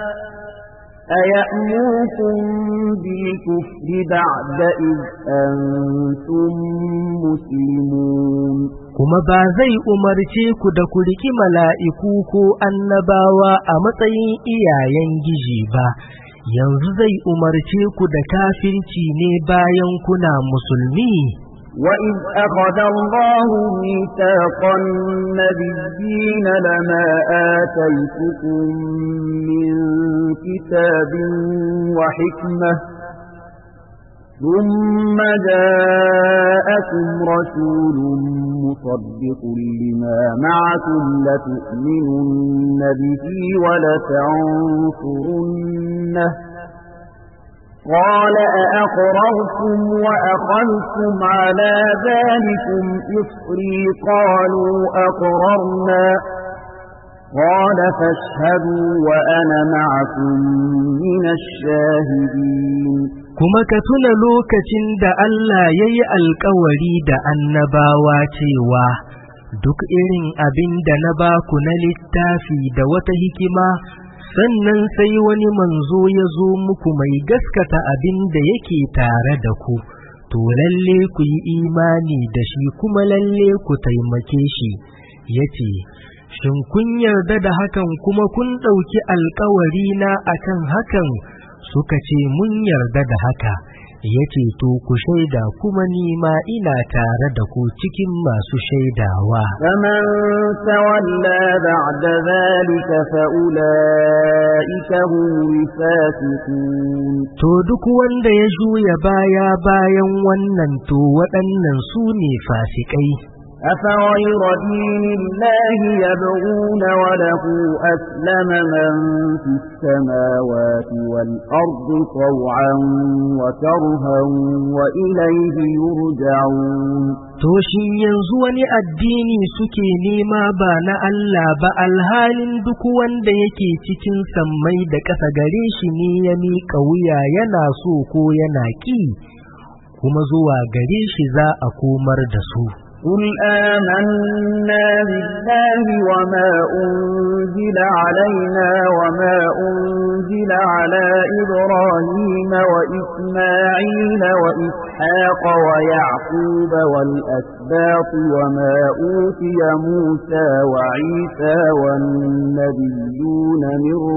أيأمركم بالكفر بعد إذ أنتم مسلمون kuma ba zai umarce ku da ku riki mala'iku ko annabawa a matsayin iyayen giji ba, yanzu zai umarce ku da kafirci ne bayan kuna musulmi. وَإِذْ أَخَذَ اللَّهُ مِيثَاقَ النَّبِيِّينَ لَمَا آتَيْتُكُم مِّن كِتَابٍ وَحِكْمَةٍ ثُمَّ جَاءَكُمْ رَسُولٌ مُّصَدِّقٌ لِّمَا مَعَكُمْ لَتُؤْمِنُنَّ بِهِ وَلَتَنصُرُنَّهُ قال أأقررتم وأخذتم على ذلكم إصري قالوا أقررنا قال فاشهدوا وأنا معكم من الشاهدين kuma ka tuna lokacin da Allah ya yi alkawari da annabawa cewa duk irin abin da na ba ku na littafi da wata hikima sannan sai wani manzo ya zo muku mai gaskata abin da yake tare da ku, to lalle ku yi imani da shi kuma lalle ku taimake shi, ya ce, shin kun yarda da hakan kuma kun ɗauki alkawari na akan hakan? Suka ce mun yarda da haka, ya ce to ku shaida kuma nima ina tare da ku cikin masu shaidawa. فمن تولى بعد ذلك فأولئك هم الفاسقون. To duk wanda ya juya baya bayan wannan to waɗannan su ne fasikai. أفغير دين الله يبغون وله أسلم من في السماوات والأرض طوعا وكرها وإليه يرجعون. To shin yanzu wani addini suke nema ba na Allah ba alhalin duk wanda yake cikin sammai da ƙasa gare shi ne ya miƙa wuya yana so ko yana ƙi, kuma zuwa gare shi za a komar da su. قل آمنا بالله وما أنزل علينا وما أنزل على إبراهيم وإسماعيل وإسحاق ويعقوب والأسباط وما أوتي موسى وعيسى والنبيون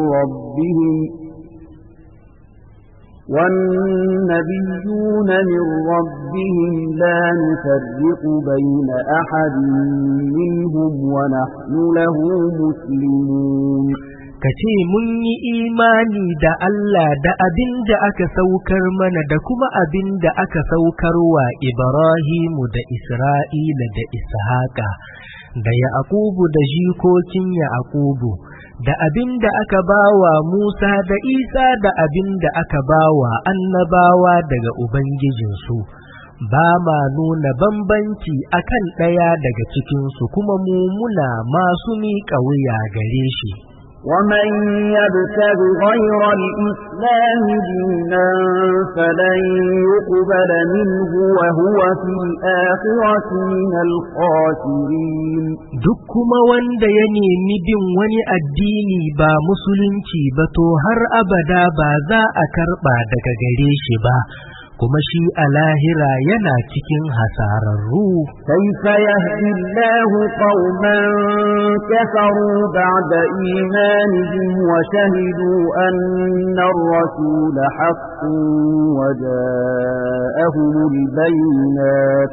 من ربهم لا نفرق بين أحد منهم ونحن له مسلمون. kace mun yi imani da Allah da abin da aka saukar mana da kuma abin da aka saukar wa Ibrahimu da Isra'ila da Ishaqa da Yaqubu da jikokin Yaqubu da abin da aka bawa Musa da Isa da abin da aka bawa annabawa daga Ubangijinsu, ba ma nuna bambanci akan ɗaya daga cikinsu kuma mu muna masu miƙa wuya gare shi. ومن يبتغ غير الإسلام دينا فلن يقبل منه وهو في الآخرة من الخاسرين. duk kuma wanda ya nemi bin wani addini ba musulunci ba to har abada ba za a karɓa daga gare shi ba, kuma shi a lahira yana cikin hasararru. Kaifa yahdi Allahu qauman kafaru ba'da imanihim wa shahidu anna ar-rasula haqqun wa ja'ahumul bayyinat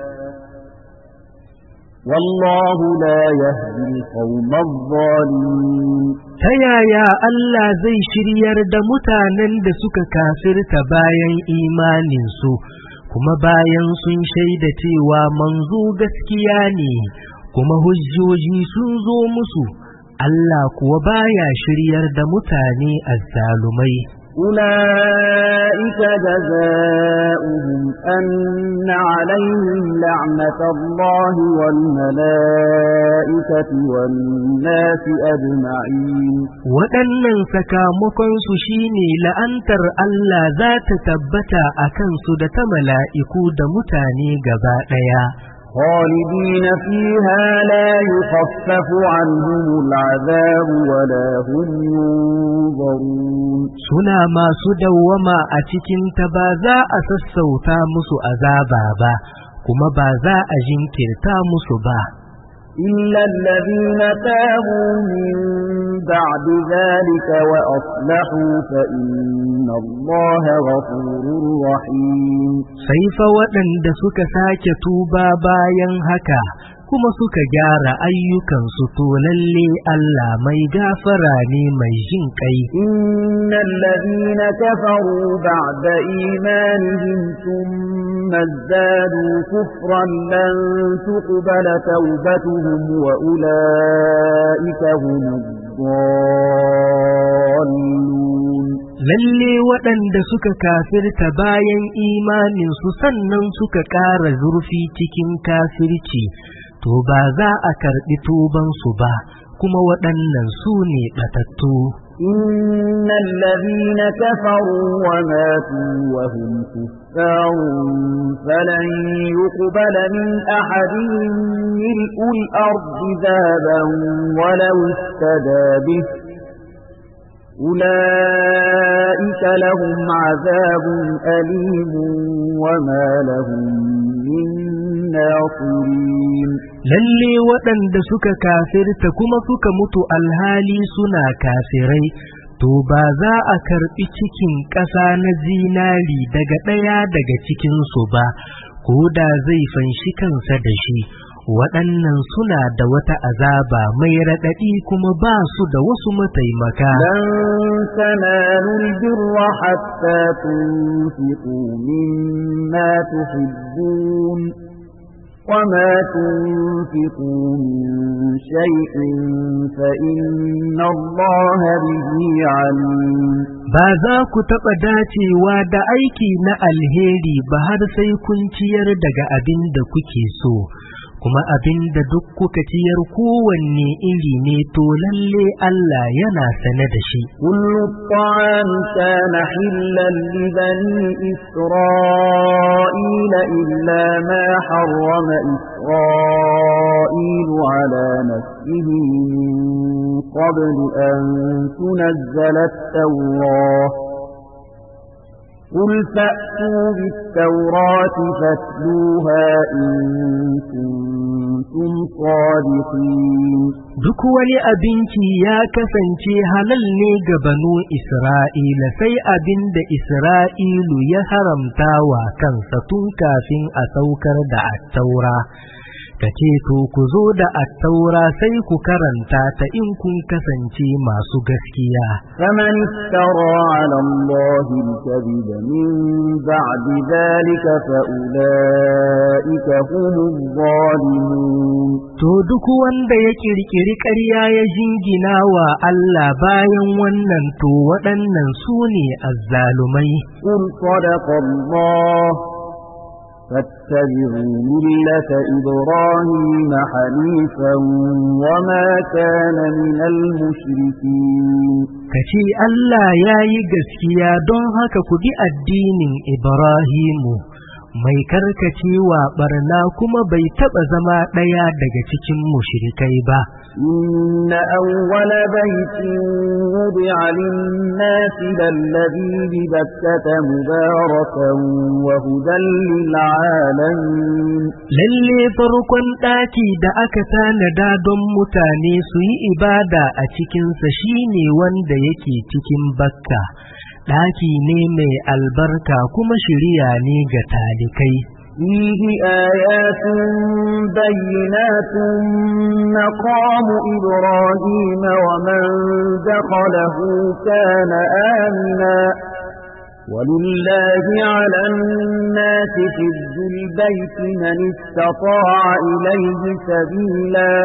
wallahu la yahdi al-qawma adh-dhalimin. Ta yaya Allah zai shiryar da mutanen da suka kafirta bayan imaninsu, kuma bayan sun shaida cewa manzo gaskiya ne, kuma hujjoji sun zo musu, Allah kuwa baya shiryar da mutane azzalumai. أولئك جزاؤهم أن عليهم لعنة الله والملائكة والناس أجمعين. waɗannan sakamakonsu shine la'antar Allah za ta tabbata a kansu da ta mala'iku da mutane gaba ɗaya. خالدين فيها لا يخفف عنهم العذاب ولا هم ينظرون. suna masu dawwama a cikinta ba za a sassauta musu azaba ba, kuma ba za a jinkirta musu ba. إلا الذين تابوا من بعد ذلك وأصلحوا فإن الله غفور رحيم. sai fa waɗanda suka sake tuba bayan haka kuma suka gyara ayyukansu to lalle Allah mai gafara ne mai jin kai. innal ladina kafaru ba'da imanihim thumma zadu kufran lan tuqbala tawbatuhum wa ulaika humud dallun. lalle waɗanda suka kafirta bayan imaninsu sannan suka ƙara zurfi cikin kafirci to ba za a karɓi tubansu ba, kuma waɗannan su ne ɓatattu. innal ladhina kafaru wa matu wa hum kuffarun falan yuqbala min ahadin mil'ul ardi dhahaban walau iftada bih أولئك لهم عذاب أليم وما لهم من ناصرين. lalle waɗanda suka kafirta kuma suka mutu alhali suna kafirai to ba za a karɓi cikin ƙasa na zinari daga ɗaya daga cikinsu ba, ko da zai fanshi kansa da shi. waɗannan suna da wata azaba mai raɗaɗi kuma ba su da wasu mataimaka. lan tanalul birra hatta tunfiqu mimma tuhibbun وما تنفقوا من شيء فإن الله به عليم. ba za ku taɓa dacewa da aiki na alheri ba har sai kun ciyar daga abin da kuke so, kuma abin da duk kuka ciyar kowanne iri ne to lalle Allah yana sane da shi. kullu ta'am kana hillan li bani isra'ila illa ma harrama isra'ilu ala nafsihi min qabl an tunazzala at-tawrah. قل فأتوا بالتوراة فاتلوها إن كنتم صادقين. duk wani abinci ya kasance halal ne ga banu Isra'ila sai abin da Isra'ilu ya haramta wa kansa tun kafin a saukar da at-taura. kace to ku zo da at-taura sai ku karanta ta in kun kasance masu gaskiya. faman istara 'ala Allahi al-kadhiba min ba'di dhalika fa ulaika humuz zalimun. to duk wanda ya kirkiri ƙarya ya jingina wa Allah bayan wannan to waɗannan su ne azzalumai. qul sadaqa Allah فاتبعوا ملة إبراهيم حنيفا وما كان من المشركين. kace Allah yayi gaskiya don haka ku bi addinin Ibrahimu mai karkacewa barna kuma bai taba zama daya daga cikin mushrikai ba. inna awwala baytin wudi'a lin-nasi lalladhi bi Bakkata mubarakan wa hudan lil-'alamin. lalle farkon daki da aka tanada don mutane su yi ibada a cikin sa shine wanda yake cikin Bakka. ɗaki ne mai albarka kuma shiriya ne ga talikai. fihi ayatun bayyinatun maqamu Ibrahim wa man dakhalahu kana amina ولله على الناس حج البيت من استطاع إليه سبيلا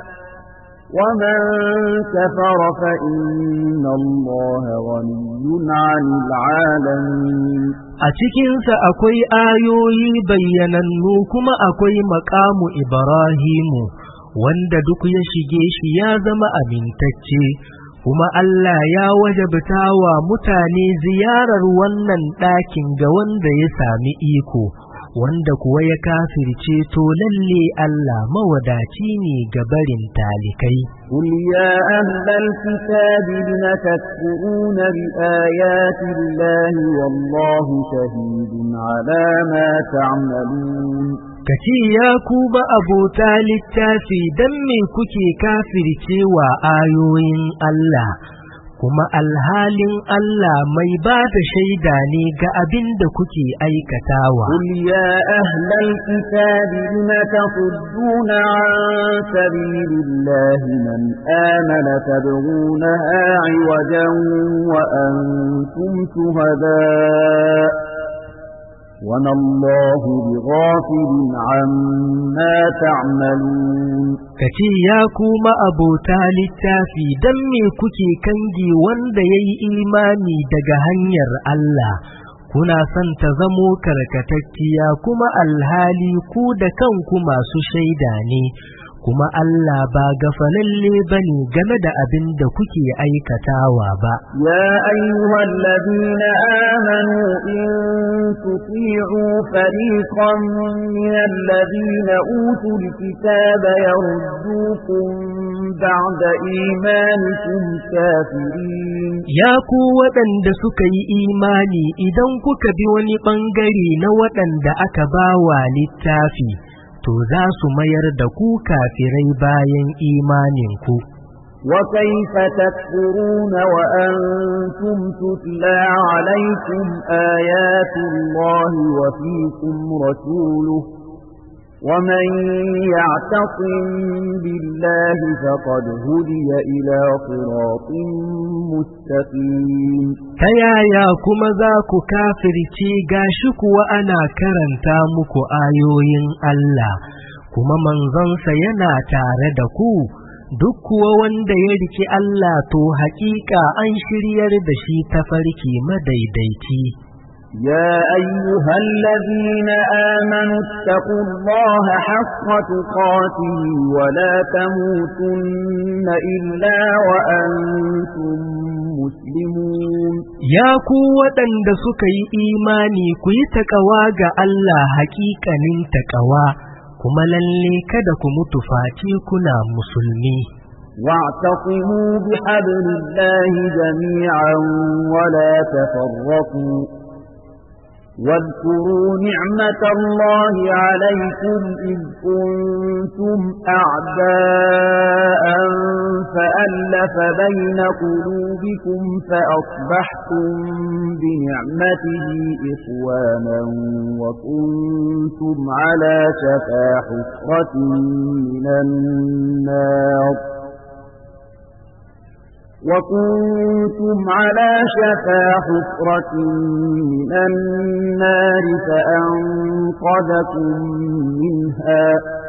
ومن كفر فإن الله غني عن العالمين. a cikinsa akwai ayoyi bayyanannu kuma akwai maqamu Ibrahimu wanda duk ya shige shi ya zama amintacce, kuma Allah ya wajabta wa mutane ziyarar wannan ɗakin ga wanda ya sami iko, wanda kuwa ya kafirce to lalle Allah mawadaci ne ga barin talikai. قل يا أهل الكتاب لم تكفرون بآيات الله والله شهيد على ما تعملون. kace ya ku ba abota littafi dan me kuke kafirce wa ayoyin Allah, kuma alhalin Allah mai ba da shaida ne ga abin da kuke aikatawa. Qul ya ahlal kitabi lima tasudduna an sabilillahi man amana tabghunaha 'iwajan wa antum shuhada' وما الله بغافل عما تعملون. kace ya kuma abota littafi dan me kuke kangi wanda yayi imani daga hanyar Allah, kuna son ta zamo karkatacciya kuma alhali ku da kanku masu shaida ne, kuma Allah ba gafalalle bane game da abin da kuke aikatawa ba. Ya ayyuhal ladina amanu in tuti'u fariqan minal ladina utul kitaba yaruddukum ba'da imanikum kafirin. Ya ku waɗanda suka yi imani idan kuka bi wani ɓangare na waɗanda aka bawa littafi, to za su mayar da ku kafirai bayan imaninku. وكيف تكفرون وأنتم تتلى عليكم آيات الله وفيكم رسوله ومن يعتصم بالله فقد هدي إلى صراط مستقيم. تيايا كما ذاك كافرتي غاشك وأنا كرنتا مكو آيوين الله كما منزنسا ينا تاردكو duk kuwa wanda ya riki Allah to haƙiƙa an shiryar da shi tafarki madaidaici. يا أيها الذين آمنوا اتقوا الله حق تقاته ولا تموتن إلا وأنتم مسلمون. يا قوة دسك إيماني كي تقوى الله حقيقة تقوى كما للي كدك متفاتي كنا مسلمي. واعتصموا بحبل الله جميعا ولا تفرقوا واذكروا نعمة الله عليكم إذ كنتم أعداء فألف بين قلوبكم فأصبحتم بنعمته إخوانا وكنتم على شفا حفرة من النار من النار فأنقذكم منها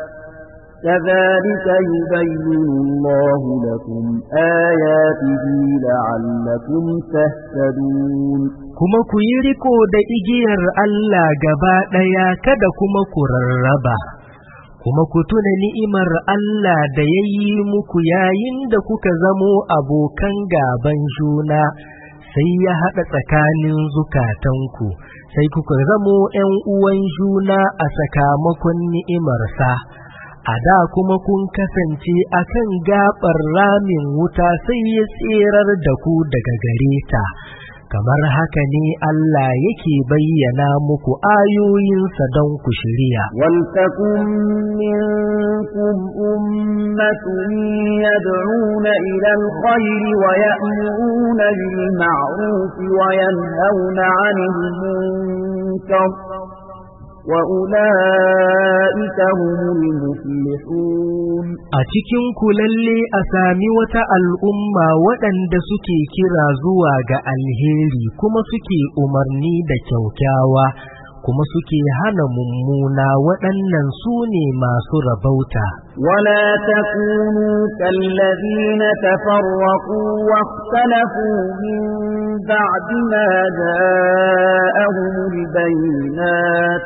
كذلك يبين الله لكم آياته لعلكم تهتدون. kuma ku yi riko da igiyar Allah gaba ɗaya kada kuma ku rarraba, kuma ku tuna ni'imar Allah da ya yi muku yayin da kuka zamo abokan gaban juna, sai ya haɗa tsakanin zukatanku, sai kuka zamo ‘yan uwan juna a sakamakon ni'imarsa. A da kuma kun kasance a kan gaɓar ramin wuta sai ya tserar da ku daga gare ta. Kamar haka ne Allah yake bayyana muku ayoyinsa don ku shirya. Waltakun minkum ummatun yad'una ila al-khayri wa ya'muruna bil ma'ruf wa yanhauna 'anil munkar وأولئك هم المفلحون. أتكن كللي أسامي الأمة waɗanda suke kira zuwa ga alheri kuma suke umarni da kyaukyawa kuma suke hana mummuna waɗannan su ne masu rabauta. ولا تكونوا كالذين تفرقوا واختلفوا من بعد ما جاءهم البينات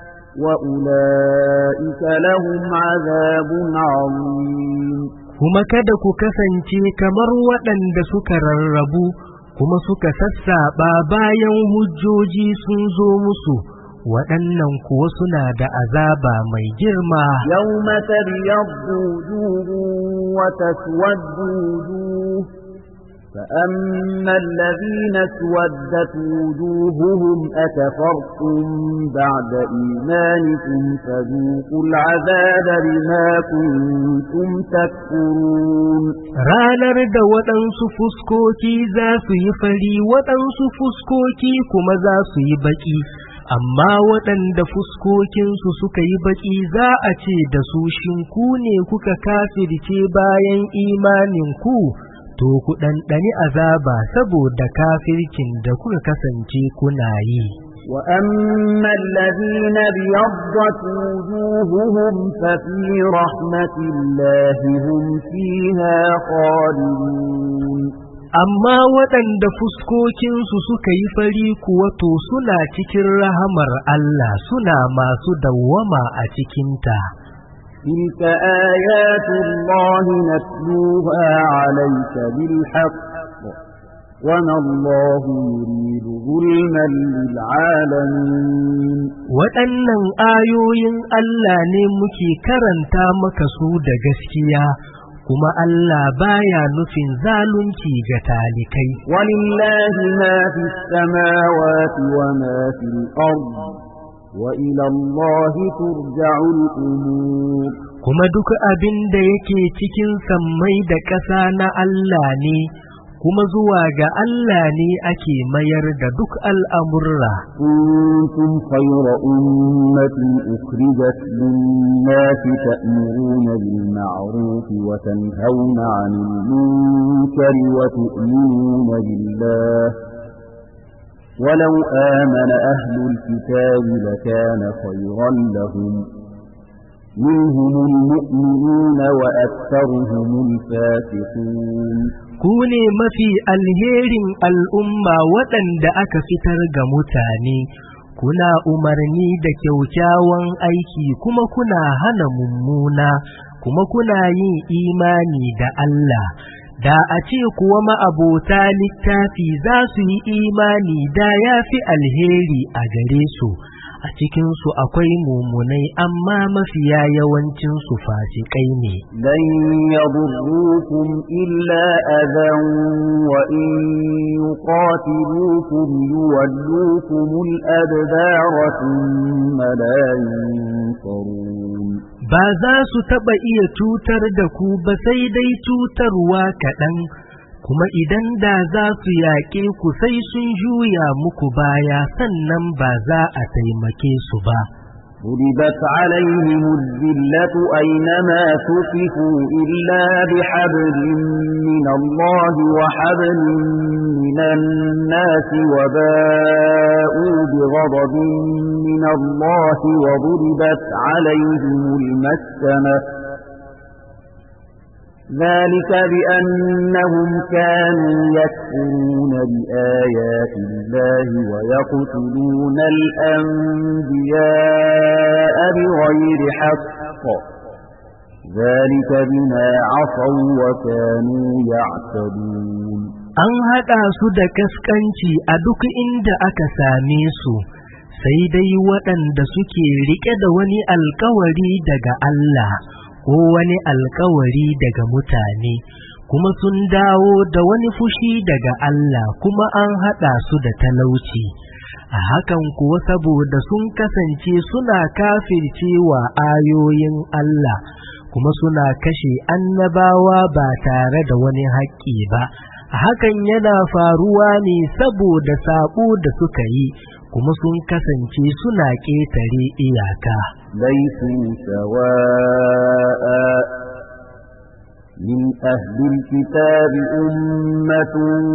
وأولئك لهم عذاب عظيم. kuma kada ku kasance kamar waɗanda suka rarrabu kuma suka sassaɓa bayan hujjoji sun zo musu, waɗannan kuwa suna da azaba mai girma. Yawma tabyaddu wujuhun wa taswaddu wujuh فأما الذين اسودت وجوههم أكفرتم بعد إيمانكم فذوقوا العذاب بما كنتم تكفرون. ranar da waɗansu fuskoki za su yi fari waɗansu fuskoki kuma za su yi baƙi, amma waɗanda fuskokinsu suka yi baƙi za a ce da su shin ku ne kuka kafirce bayan imaninku? To ku ɗanɗani azaba saboda kafircin da kuka kasance kuna yi. وأما الذين ابيضت وجوههم ففي رحمة الله هم فيها خالدون. Amma waɗanda fuskokinsu suka yi fari kuwa to suna cikin rahamar Allah suna masu dawwama a cikinta. تلك آيات الله نتلوها عليك بالحق وما الله يريد ظلما للعالمين. waɗannan ayoyin Allah ne muke karanta maka su da gaskiya, kuma Allah baya nufin zalunci ga talikai. walillahi ma fis samawati wa ma fil ard وإلى الله ترجع الأمور. kuma duk abin da yake cikin sammai da ƙasa na Allah ne, kuma zuwa ga Allah ne ake mayar da duk al'amurra. kuntum khayra ummatin ukhrijat lin-nasi ta'muruna bil ma'ruf wa tanhauna 'anil munkari wa tu'minuna billah. ولو آمن أهل الكتاب لكان خيرا لهم منهم المؤمنون وأكثرهم الفاسقون. Kune mafi alherin al'umma waɗanda aka fitar ga mutane, kuna umarni da kyaukyawan aiki kuma kuna hana mummuna, kuma kuna yin imani da Allah. Da a ce kuwa ma'abota littafi za su yi imani da ya fi alheri a gare su, a cikinsu akwai mummunai amma mafiya yawancinsu fasikai ne. Lan yadurrukum illa adhan wa in yuqatilukum yuwallukum al-adbara thumma la yunsarun. Ba za su taɓa iya cutar da ku ba sai dai cutarwa kaɗan, kuma idan da za su yaƙe ku sai sun juya muku baya sannan ba za a taimake su ba. ضربت عليهم الذلة أينما ثقفوا إلا بحبل من الله وحبل من الناس وباءوا بغضب من الله وضربت عليهم المسكنة ذلك بأنهم كانوا يكفرون بآيات الله ويقتلون الأنبياء بغير حق ذلك بما عصوا وكانوا يعتدون. An haɗa su da kaskanci a duk inda aka same su, sai dai waɗanda suke riƙe da wani alkawari daga Allah ko wani alkawari daga mutane, kuma sun dawo da wani fushi daga Allah kuma an haɗa su da talauci. A hakan kuwa saboda sun kasance suna kafircewa ayoyin Allah, kuma suna kashe annabawa ba tare da wani haƙƙi ba. Hakan yana faruwa ne saboda saɓo da suka yi, kuma sun kasance suna ƙetare iyaka. ليسوا سواء من أهل الكتاب أمة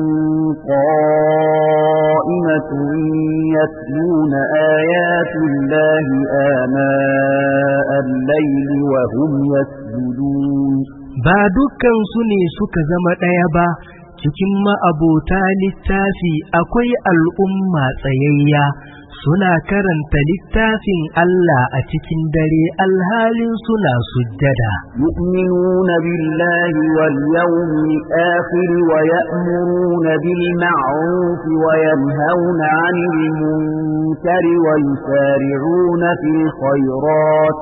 قائمة يتلون آيات الله آناء الليل وهم يسجدون. Ba dukkansu ne suka zama ɗaya ba, cikin ma'abota littafi akwai al'umma tsayayya, suna karanta littafin Allah a cikin dare alhalin suna sujjada. يؤمنون بالله واليوم الآخر ويأمرون بالمعروف وينهون عن المنكر ويسارعون في الخيرات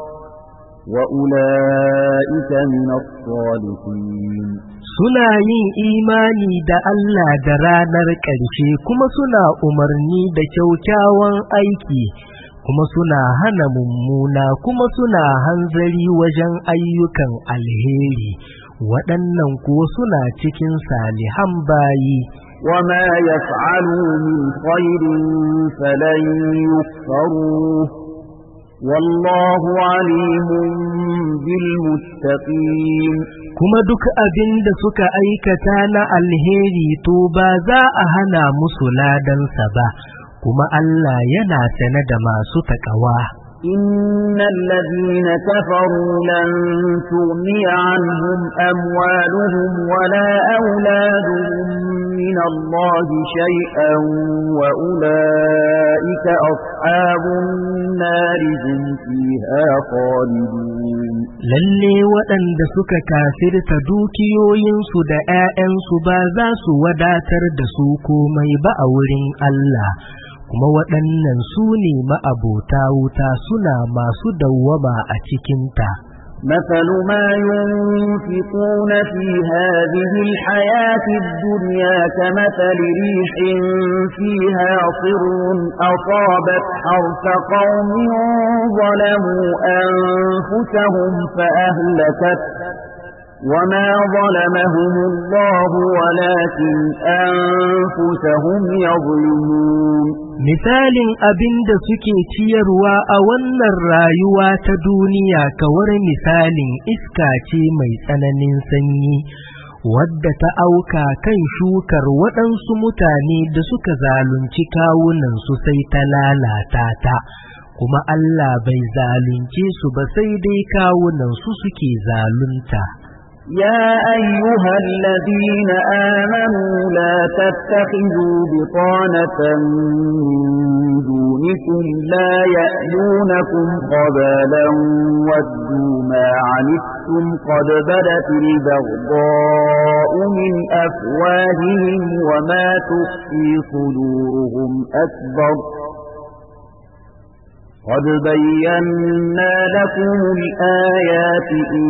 وأولئك من الصالحين. Suna yin imani da Allah da ranar ƙarshe kuma suna umarni da kyaukyawan aiki kuma suna hana mummuna kuma suna hanzari wajen ayyukan alheri, waɗannan kuwa suna cikin salihan bayi. وما يفعلوا من خير فلن يكفروه والله عليم بالمتقين. kuma duk abin da suka aikata na alheri to ba za a hana musu ladansa ba, kuma Allah yana sane da masu taƙawa. إن الذين كفروا لن تغني عنهم أموالهم ولا أولادهم من الله شيئا وأولئك أصحاب النار هم فيها خالدون. lalle waɗanda suka kafirta dukiyoyinsu da ‘ya'yansu ba za su wadatar da su komai ba a wurin Allah, kuma waɗannan su ne ma'abota wuta suna masu dawwama a cikinta. مثل ما ينفقون في هذه الحياة الدنيا كمثل ريح فيها صر أصابت حرث قوم ظلموا أنفسهم فأهلكت وما ظلمهم الله ولكن أنفسهم يظلمون. misalin abin da suke ciyarwa a wannan rayuwa ta duniya kawar misalin iska ce mai tsananin sanyi wadda ta auka kan shukar waɗansu mutane da suka zalunci kawunansu sai ta lalata ta, kuma Allah bai zalunce su ba sai dai kawunansu suke zalunta. يا أيها الذين آمنوا لا تتخذوا بطانة من دونكم لا يألونكم خبالا ودوا ما عنتم قد بدت البغضاء من أفواههم وما تخفي صدورهم أكبر قد بينا لكم الآيات إن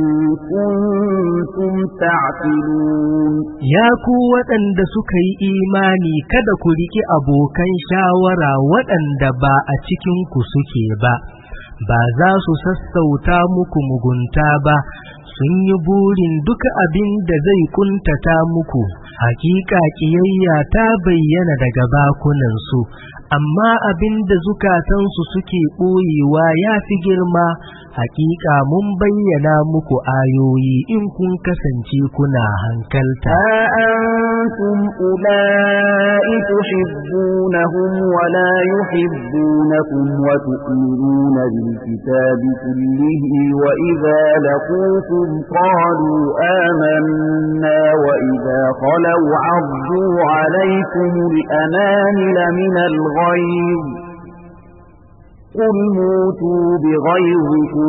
كنتم تعقلون. يا قوة دسكي إيماني kada ku riƙi abokan shawara waɗanda ba a cikin ku suke ba za su sassauta muku mugunta ba, sun yi burin duk abin da zai kuntata muku. Hakika kiyayya ta bayyana daga bakunansu, amma abin da zukatansu suke ɓoyewa ya fi girma. Hakika mun bayyana muku ayoyi in kun kasance kuna hankalta. أنتم أولئك تحبونهم ولا يحبونكم وتؤمنون بالكتاب كله وإذا لقوكم قالوا آمنا وإذا خلوا عضوا عليكم الأنامل من الغيظ قل موتوا بغيظكم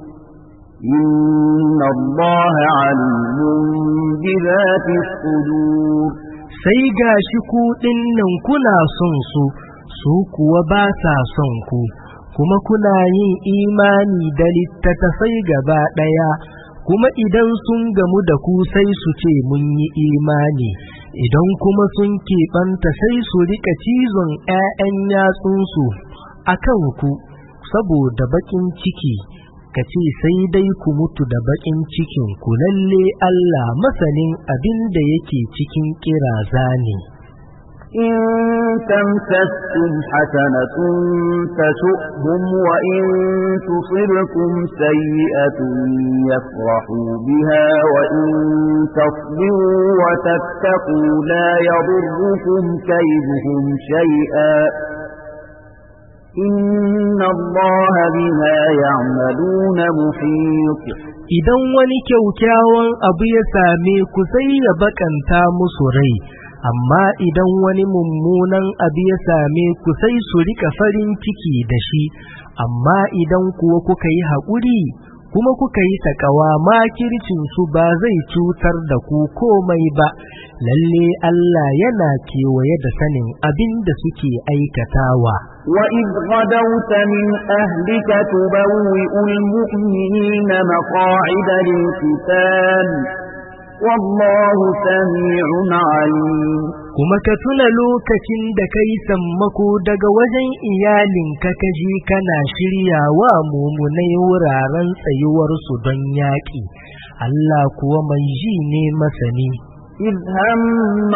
إن الله عليم بذات الصدور. sai gashi ku dinnan kuna son su, su kuwa ba sa son ku, kuma kuna yin imani da littattafai gaba ɗaya, kuma idan sun gamu da ku sai su ce mun yi imani, idan kuma sun keɓanta sai su rika cizon ‘ya'yan yatsunsu a kan ku saboda baƙin ciki, ka ce sai dai ku mutu da baƙin cikin ku, lalle Allah masanin abin da yake cikin ƙiraza ne. إن تمسسكم حسنة تسؤهم وإن تصبكم سيئة يفرحوا بها وإن تصبروا وتتقوا لا يضركم كيدهم شيئا إن الله بما يعملون محيط. idan wani kyaukyawan abu ya same ku sai ya bakanta musu rai, amma idan wani mummunan abu ya same ku sai su rika farin ciki da shi, amma idan kuwa kuka yi haƙuri kuma kuka yi takawa makircinsu ba zai cutar da ku komai ba, lalle Allah yana kewaye da sanin abin da suke aikatawa. وَإِذْ غَدَوْتَ مِنْ أَهْلِكَ تُبَوِّئُ الْمُؤْمِنِينَ مَقَاعِدَ لِلْقِتَالِ وَاللَّهُ سَمِيعٌ عَلِيمٌ. kuma ka tuna lokacin da kai sammako daga wajen iyalinka ka je kana shiryawa mumunai wuraren tsayuwarsu don yaƙi, Allah kuwa mai ji ne masani. إذ هم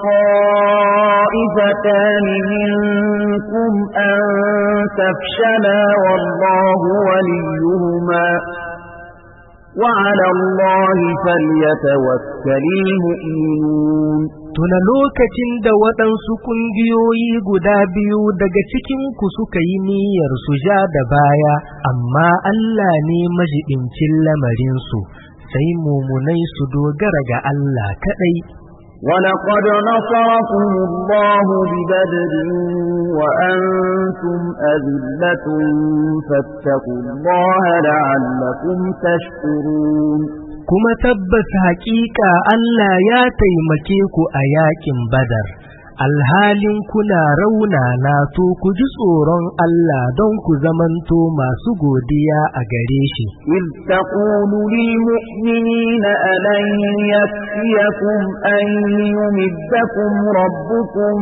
الطائفتان منكم أن تفشلا والله وليهما وعلى الله فليتوكل المؤمنون. Tuna lokacin da waɗansu ƙungiyoyi guda biyu daga cikinku suka yi niyyar su ja da baya, amma Allah ne majibincin lamarinsu, sai mumunai su dogara ga Allah kaɗai. ولقد نصركم الله ببدر وأنتم أذلة فاتقوا الله لعلكم تشكرون. kuma tabbas haƙiƙa Allah ya taimake ku a yaƙin Badar, alhalin kuna raunana, to ku ji tsoron Allah don ku zamanto masu godiya a gare shi. إذ تقول للمؤمنين ألن يكفيكم أن يمدكم ربكم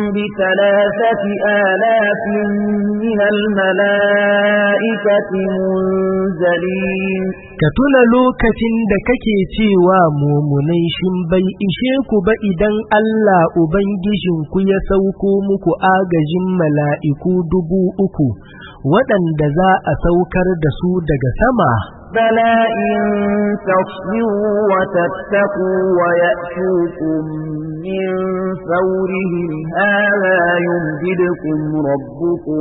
ب3,000 من الملائكة منزلين. Ka tuna lokacin da kake cewa mumunai shin bai ishe ku ba idan Allah Ubangijinku ya sauko muku agajin mala'iku 3,000 waɗanda za a saukar da su daga sama? بلى إن تصبروا وتتقوا ويأتوكم من فورهم هذا يمددكم ربكم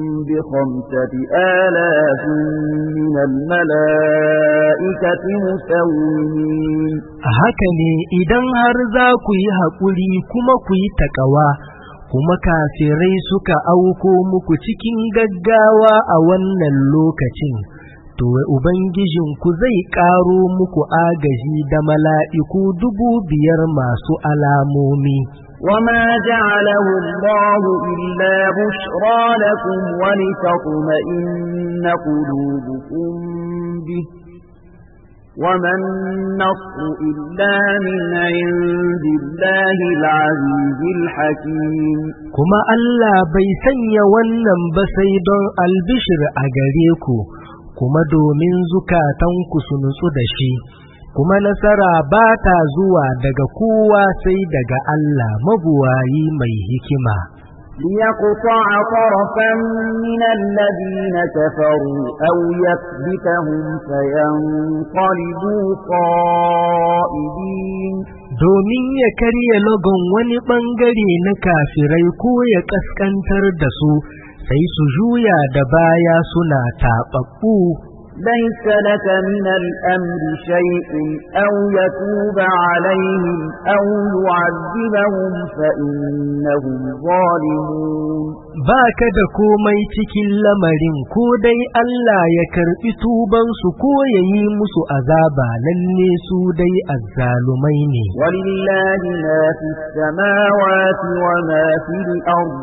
ب5,000 من الملائكة مسومين. haka ne idan har za ku yi haƙuri kuma ku yi taƙawa, kuma kafirai suka auko muku cikin gaggawa a wannan lokacin, to Ubangijinku zai ƙaro muku agaji da mala'iku 5,000 masu alamomi. وما جعله الله إلا بشرى لكم ولتطمئن قلوبكم به وما النصر إلا من عند الله العزيز الحكيم. kuma Allah bai sanya wannan ba sai don albishir a gare ku, kuma domin zukatanku su nutsu da shi, kuma nasara ba ta zuwa daga kowa sai daga Allah mabuwayi mai hikima. ليقطع طرفا من الذين كفروا أو يكبتهم فينقلبوا خائبين. domin ya karya lagon wani ɓangare na kafirai ko ya ƙasƙantar da su, sai su juya da baya suna taɓaɓɓu. ليس لك من الأمر شيء أو يتوب عليهم أو يعذبهم فإنهم ظالمون. baka da komai cikin lamarin, ko dai Allah ya karɓi tubansu ko ya yi musu azaba, lalle su dai azzalumai ne. walillahi ma fi samawati wa ma fil ardh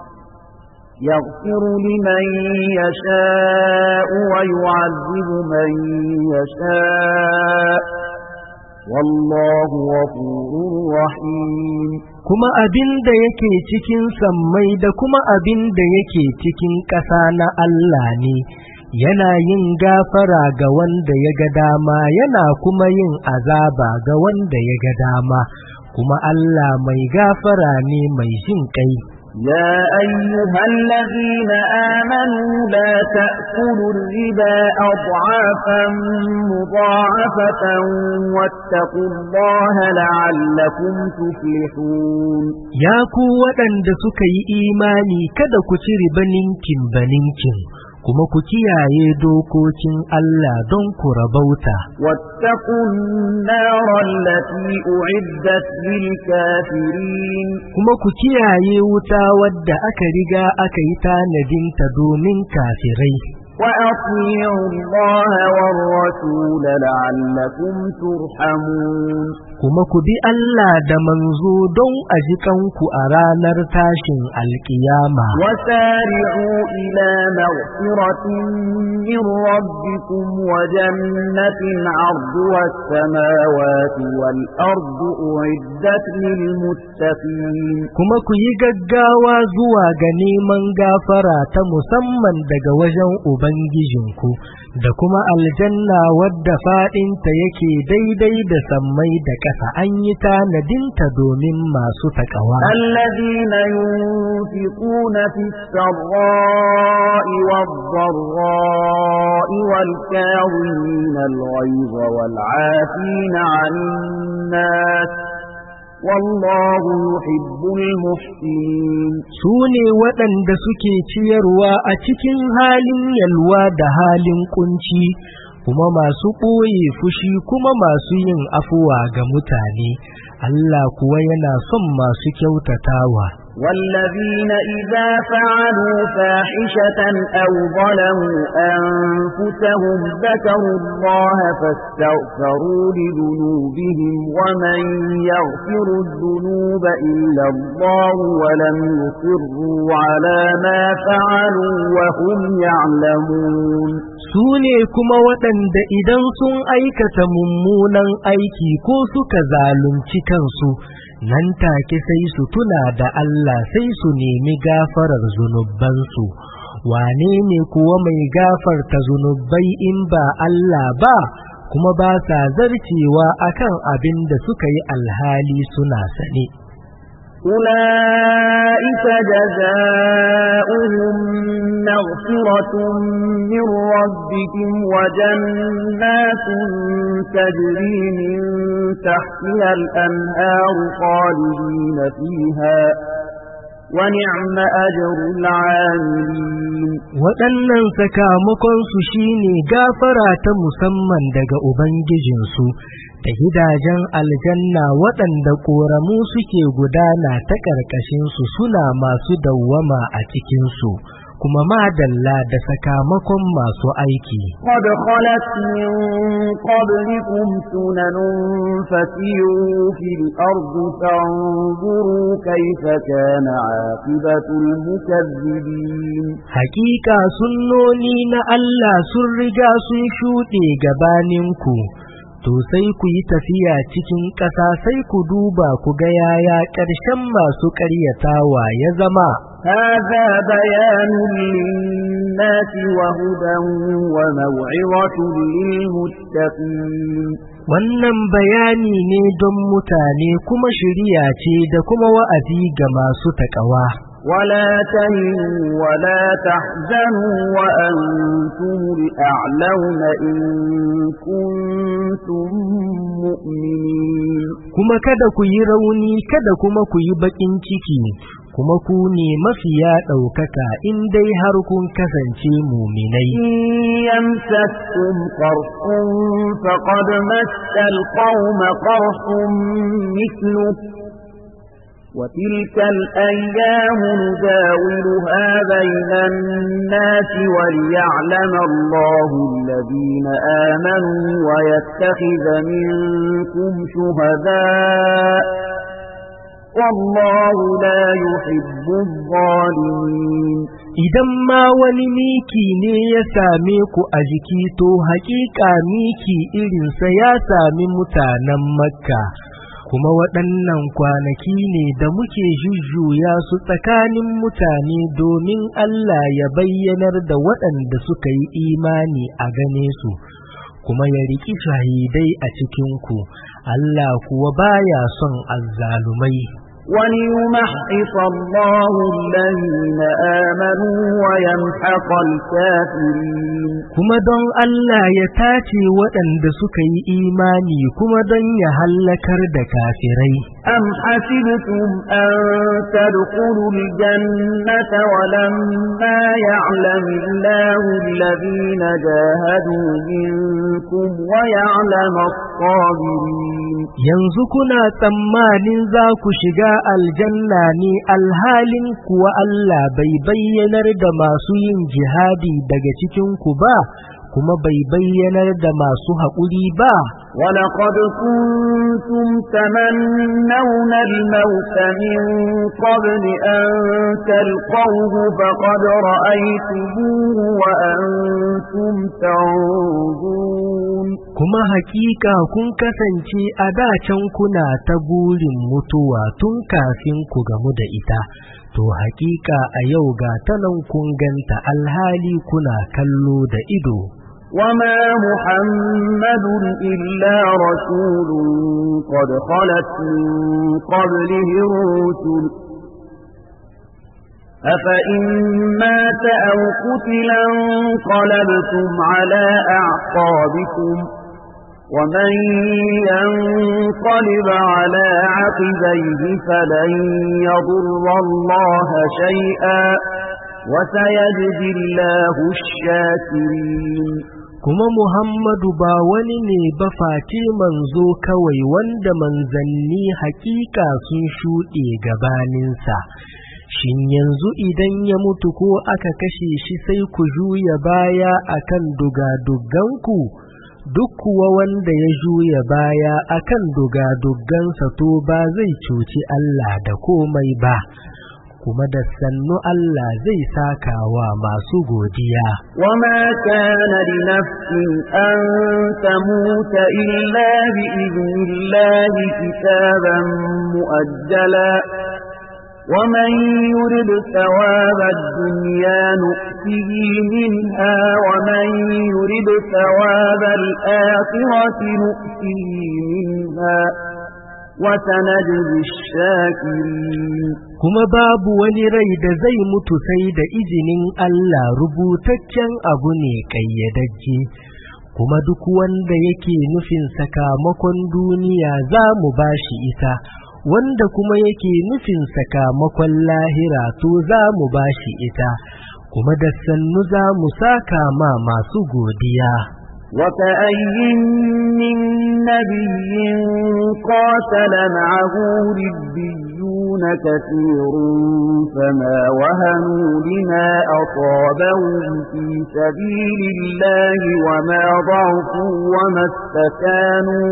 يغفر لمن يشاء ويعذب من يشاء والله غفور رحيم. kuma abin da yake cikin sammai da kuma abin da yake cikin ƙasa na Allah ne, yana yin gafara ga wanda ya ga dama, yana kuma yin azaba ga wanda ya ga dama, kuma Allah mai gafara ne mai jin kai. يا أيها الذين آمنوا لا تأكلوا الربا أضعافا مضاعفة واتقوا الله لعلكم تفلحون. يا قوة دسكي إيماني كذا كتير بنينكم kuma ku kiyaye dokokin Allah don ku rabauta. Wattaqun naral lati u'iddat lil kafirin. Kuma ku kiyaye wuta wadda aka riga aka yi tanadinta domin kafirai. Wa ati'u Allah war rasul la'allakum turhamun. Kuma ku bi Allah da manzo don a jikanku a ranar tashin alkiyama. Wasari'u ila maghfiratin min rabbikum wa jannatin 'arduha as-samawati wal ardu u'iddat lil muttaqin. Kuma ku yi gaggawa zuwa ga neman gafara ta musamman daga wajen Ubangijinku da kuma aljanna wadda fadinta yake daidai da sammai da an yi tanadinta domin masu takawa. Alladhina yunfiquna fis sarra'i wad dharra'i wal kadhimina al-ghayza wal 'afina 'anil nas wallahu yuhibbul muhsinin. Sune waɗanda suke ciyarwa a cikin halin yalwa da halin kunci, kuma masu ɓoye fushi kuma masu yin afuwa ga mutane. Allah kuwa yana son masu kyautatawa. والذين إذا فعلوا فاحشة أو ظلموا أنفسهم ذكروا الله فاستغفروا لذنوبهم ومن يغفر الذنوب إلا الله ولم يصروا على ما فعلوا وهم يعلمون. Sune kuma waɗanda idan sun aikata mummunan aiki ko suka zalunci kansu, nan take sai su tuna da Allah sai su nemi gafarar zunubansu. Wane ne kuwa mai gafarta zunubai in ba Allah ba, kuma ba sa zarcewa akan abin da suka yi alhali suna sane. أولئك جزاؤهم مغفرة من ربهم وجنات تجري من تحتها الأنهار خالدين فيها ونعم أجر العاملين. waɗannan sakamakonsu shine gafara ta musamman daga Ubangijinsu da gidajen aljanna waɗanda ƙoramu suke gudana ta ƙarƙashinsu suna masu dawwama a cikinsu, kuma madalla da sakamakon masu aiki. Qad khalat min qablikum sunanun fasiru fil ardi fanzuru kayfa kana aqibatul mukazzibin. Hakika sunnoni na Allah sun riga sun shuɗe gabaninku. To sai ku yi tafiya cikin ƙasa sai ku duba ku ga yaya ƙarshen masu ƙaryatawa ya zama. هذا بيان للناس وهدى وموعظة للمتقين. Wannan bayani ne don mutane kuma shiriya ce da kuma wa'azi ga masu taƙawa. ولا تهنوا ولا تحزنوا وأنتم الأعلون إن كنتم مؤمنين. Kuma kada ku yi rauni, kada kuma ku yi baƙin ciki, kuma ku ne mafiya ɗaukaka in dai har kun kasance muminai. يمسسكم قرح فقد مس القوم قرح مثله وتلك الأيام نداولها بين الناس وليعلم الله الذين آمنوا ويتخذ منكم شهداء والله لا يحب الظالمين. Idan ma wani miki ne ya same ku a jiki, to haƙiƙa miki irinsa ya sami mutanen Makka. Kuma waɗannan kwanaki ne da muke jujjuya su tsakanin mutane domin Allah ya bayyanar da waɗanda suka yi imani a gane su, kuma ya riki shahidai a cikinku, Allah kuwa baya son azzalumai. وليمحص الله الذين آمنوا ويمحق الكافرين kuma don Allah ya tace waɗanda suka yi imani kuma don ya hallakar da kafirai. أم حسبتم أن تدخلوا الجنة ولما يعلم الله الذين جاهدوا منكم ويعلم الصابرين yanzu kuna tsammanin za ku shiga aljanna ne alhalin kuwa Allah bai bayyanar da masu yin jihadi daga cikinku ba, kuma bai bayyanar da masu haƙuri ba. ولقد كنتم تمنون الموت من قبل أن تلقوه فقد رأيتموه وأنتم تنظرون kuma hakika kun kasance a dacen kuna ta burin mutuwa tun kafin ku gamu da ita, to hakika a yau ga tanan kun ganta alhali kuna kallo da ido. وما محمد إلا رسول قد خلت من قبله الرسل أفإن مات أو قتلا انقلبتم على أعقابكم ومن ينقلب على عقبيه فلن يضر الله شيئا وسيجزي الله الشاكرين kuma Muhammadu ba wani ne ba face manzo kawai wanda manzanni hakika sun shuɗe gabaninsa. Shin yanzu idan ya mutu ko aka kashe shi sai ku juya baya akan dugaduganku? Duk kuwa wanda ya juya baya akan dugadugansa to ba zai cuci Allah da komai ba. kuma da sannu Allah zai saka wa masu godiya. Wama kana li nafsin an tamuta illa bi idnillahi kitaban muajjala ومن يرد ثواب الدنيا نؤته منها ومن يرد ثواب الآخرة نؤته منها وسنجزي الشاكرين kuma babu wani rai da zai mutu sai da izinin Allah rubutaccen abu ne kayyadajje kuma duk wanda yake nufin sakamakon duniya za mu bashi ita wanda kuma yake nufin sakamakon lahira to za mu bashi ita kuma da sannu za mu saka ma masu godiya. وكأين من نبي قاتل معه ربيون كثير فما وهنوا لما أصابهم في سبيل الله وما ضعفوا وما استكانوا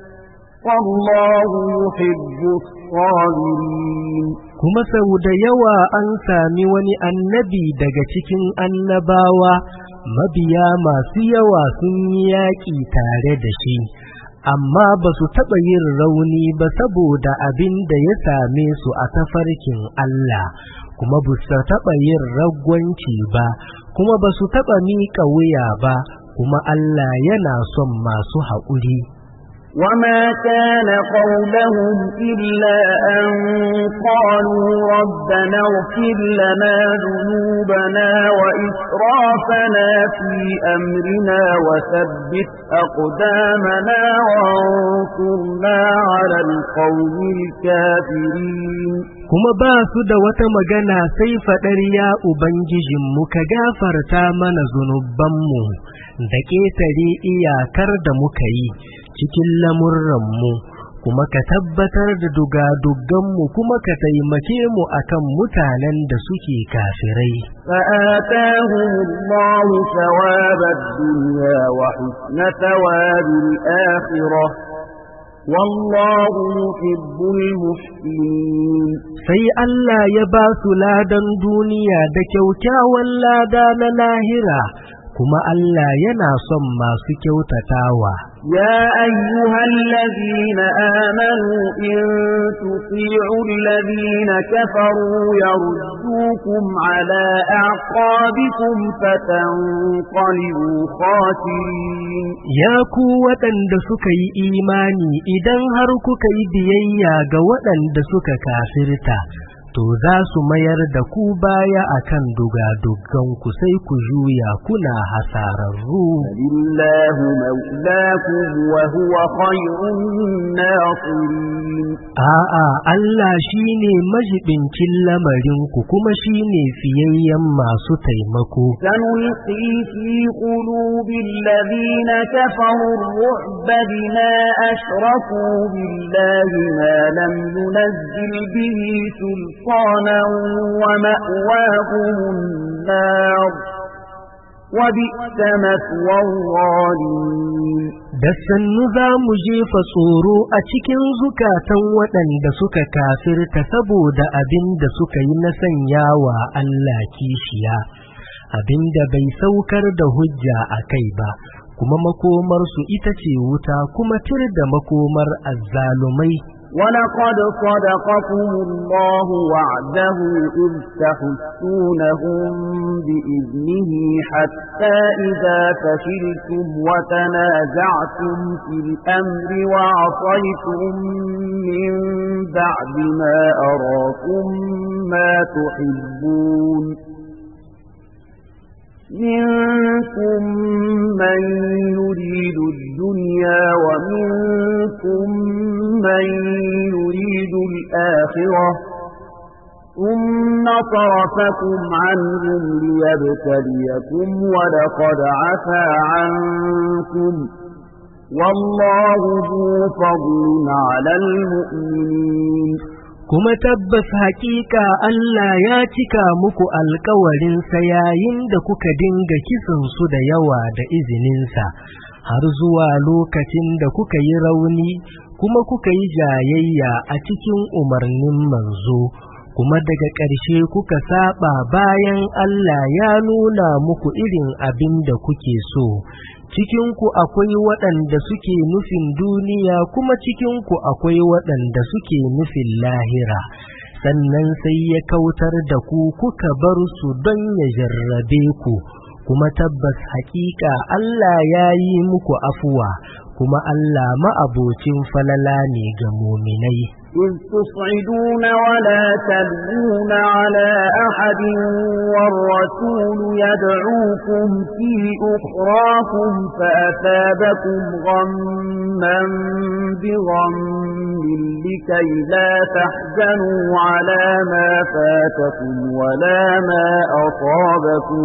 والله يحب الصابرين kuma sau da yawa an sami wani annabi daga cikin annabawa mabiya masu yawa sun yi yaƙi tare da shi amma ba su taɓa yin rauni ba saboda abin da ya same su a tafarkin Allah kuma ba su taɓa yin ragwanci ba kuma ba su taɓa miƙa wuya ba kuma Allah yana son masu haƙuri. وما كان قولهم إلا أن قالوا ربنا اغفر لنا ذنوبنا وإسرافنا في أمرنا وثبت أقدامنا وانصرنا على القوم الكافرين kuma ba su da wata magana sai faɗar ya Ubangijinmu ka gafarta mana zunubanmu da ƙetare iyakar da muka yi cikin lamurranmu kuma ka tabbatar da dugaduganmu kuma ka taimake mu akan mutanen da suke kafirai. فآتاهم الله ثواب الدنيا وحسن ثواب الآخرة والله يحب المحسنين sai Allah ya ba su ladan duniya da kyaukyawan lada na lahira kuma Allah yana son masu kyautatawa. يا أيها الذين آمنوا إن تطيعوا الذين كفروا يردوكم على أعقابكم فتنقلبوا خاسرين يا قوة دسك إيماني إذن هركك بيئيا قوة دسك كافرتا to za su mayar da ku baya akan dugaduganku sai ku juya kuna hasararru. Alillahu maulakum wa huwa khayrun nasirin. A'a, Allah shine majibincin lamarin ku kuma shine fiyayyen masu taimako. Sanulqi fi qulubil ladina kafaru ar-ru'ba bima ashraku billahi ma lam yunzil bihi sultan ومأواهم النار وبئس مثوى الظالمين. Da sannu za mu jefa tsoro a cikin zukatan waɗanda suka kafirta saboda abin da suka yi na sanyawa Allah kishiya, abin da bai saukar da hujja a kai ba, kuma makomarsu ita ce wuta, kuma tir da makomar azzalumai. ولقد صدقكم الله وعده إذ تحسونهم بإذنه حتى إذا فشلتم وتنازعتم في الأمر وعصيتم من بعد ما أراكم ما تحبون منكم من يريد الدنيا ومنكم من يريد الآخرة ثم صرفكم عنهم ليبتليكم ولقد عفا عنكم والله ذو فضل على المؤمنين. kuma tabbas haƙiƙa Allah ya cika muku alƙawarinsa yayin da kuka dinga kisansu da yawa da izininsa har zuwa lokacin da kuka yi rauni kuma kuka yi jayayya a cikin umarnin manzo kuma daga ƙarshe kuka saba bayan Allah ya nuna muku irin abin da kuke so. Cikinku akwai waɗanda suke nufin duniya kuma cikinku akwai waɗanda suke nufin lahira, sannan sai ya kautar da ku kuka bar su don ya jarrabe ku, kuma tabbas haƙiƙa Allah ya yi muku afuwa, kuma Allah ma'abocin falala ne ga muminai. إذ تصعدون ولا تلوون على أحد والرسول يدعوكم في أخراكم فأثابكم غما بغم لكي لا تحزنوا على ما فاتكم ولا ما أصابكم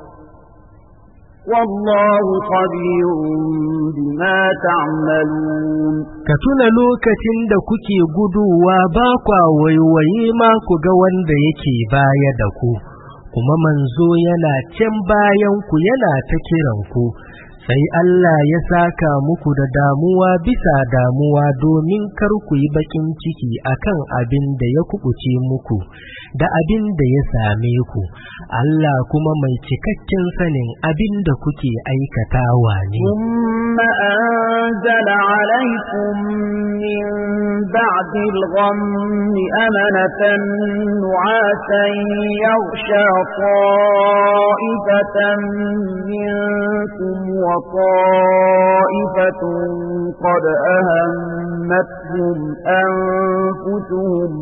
والله خبير بما تعملون. Katuna lokacin da kuke guduwa ba kwa waiwaye ma ku ga wanda yake baya da ku, kuma manzo yana can bayan ku yana ta kiran ku, sai Allah ya saka muku da damuwa bisa damuwa domin kar ku yi bakin ciki akan abin da ya kubuce muku da abin da ya same ku. Allah kuma mai cikakken sanin abin da kuke aikatawa ne. Thumma anzala alaykum min ba'di al-ghammi amanatan nu'asan yaghsha ta'ifatan minkum wa ta'ifatun qad ahammatuhum anfusuhum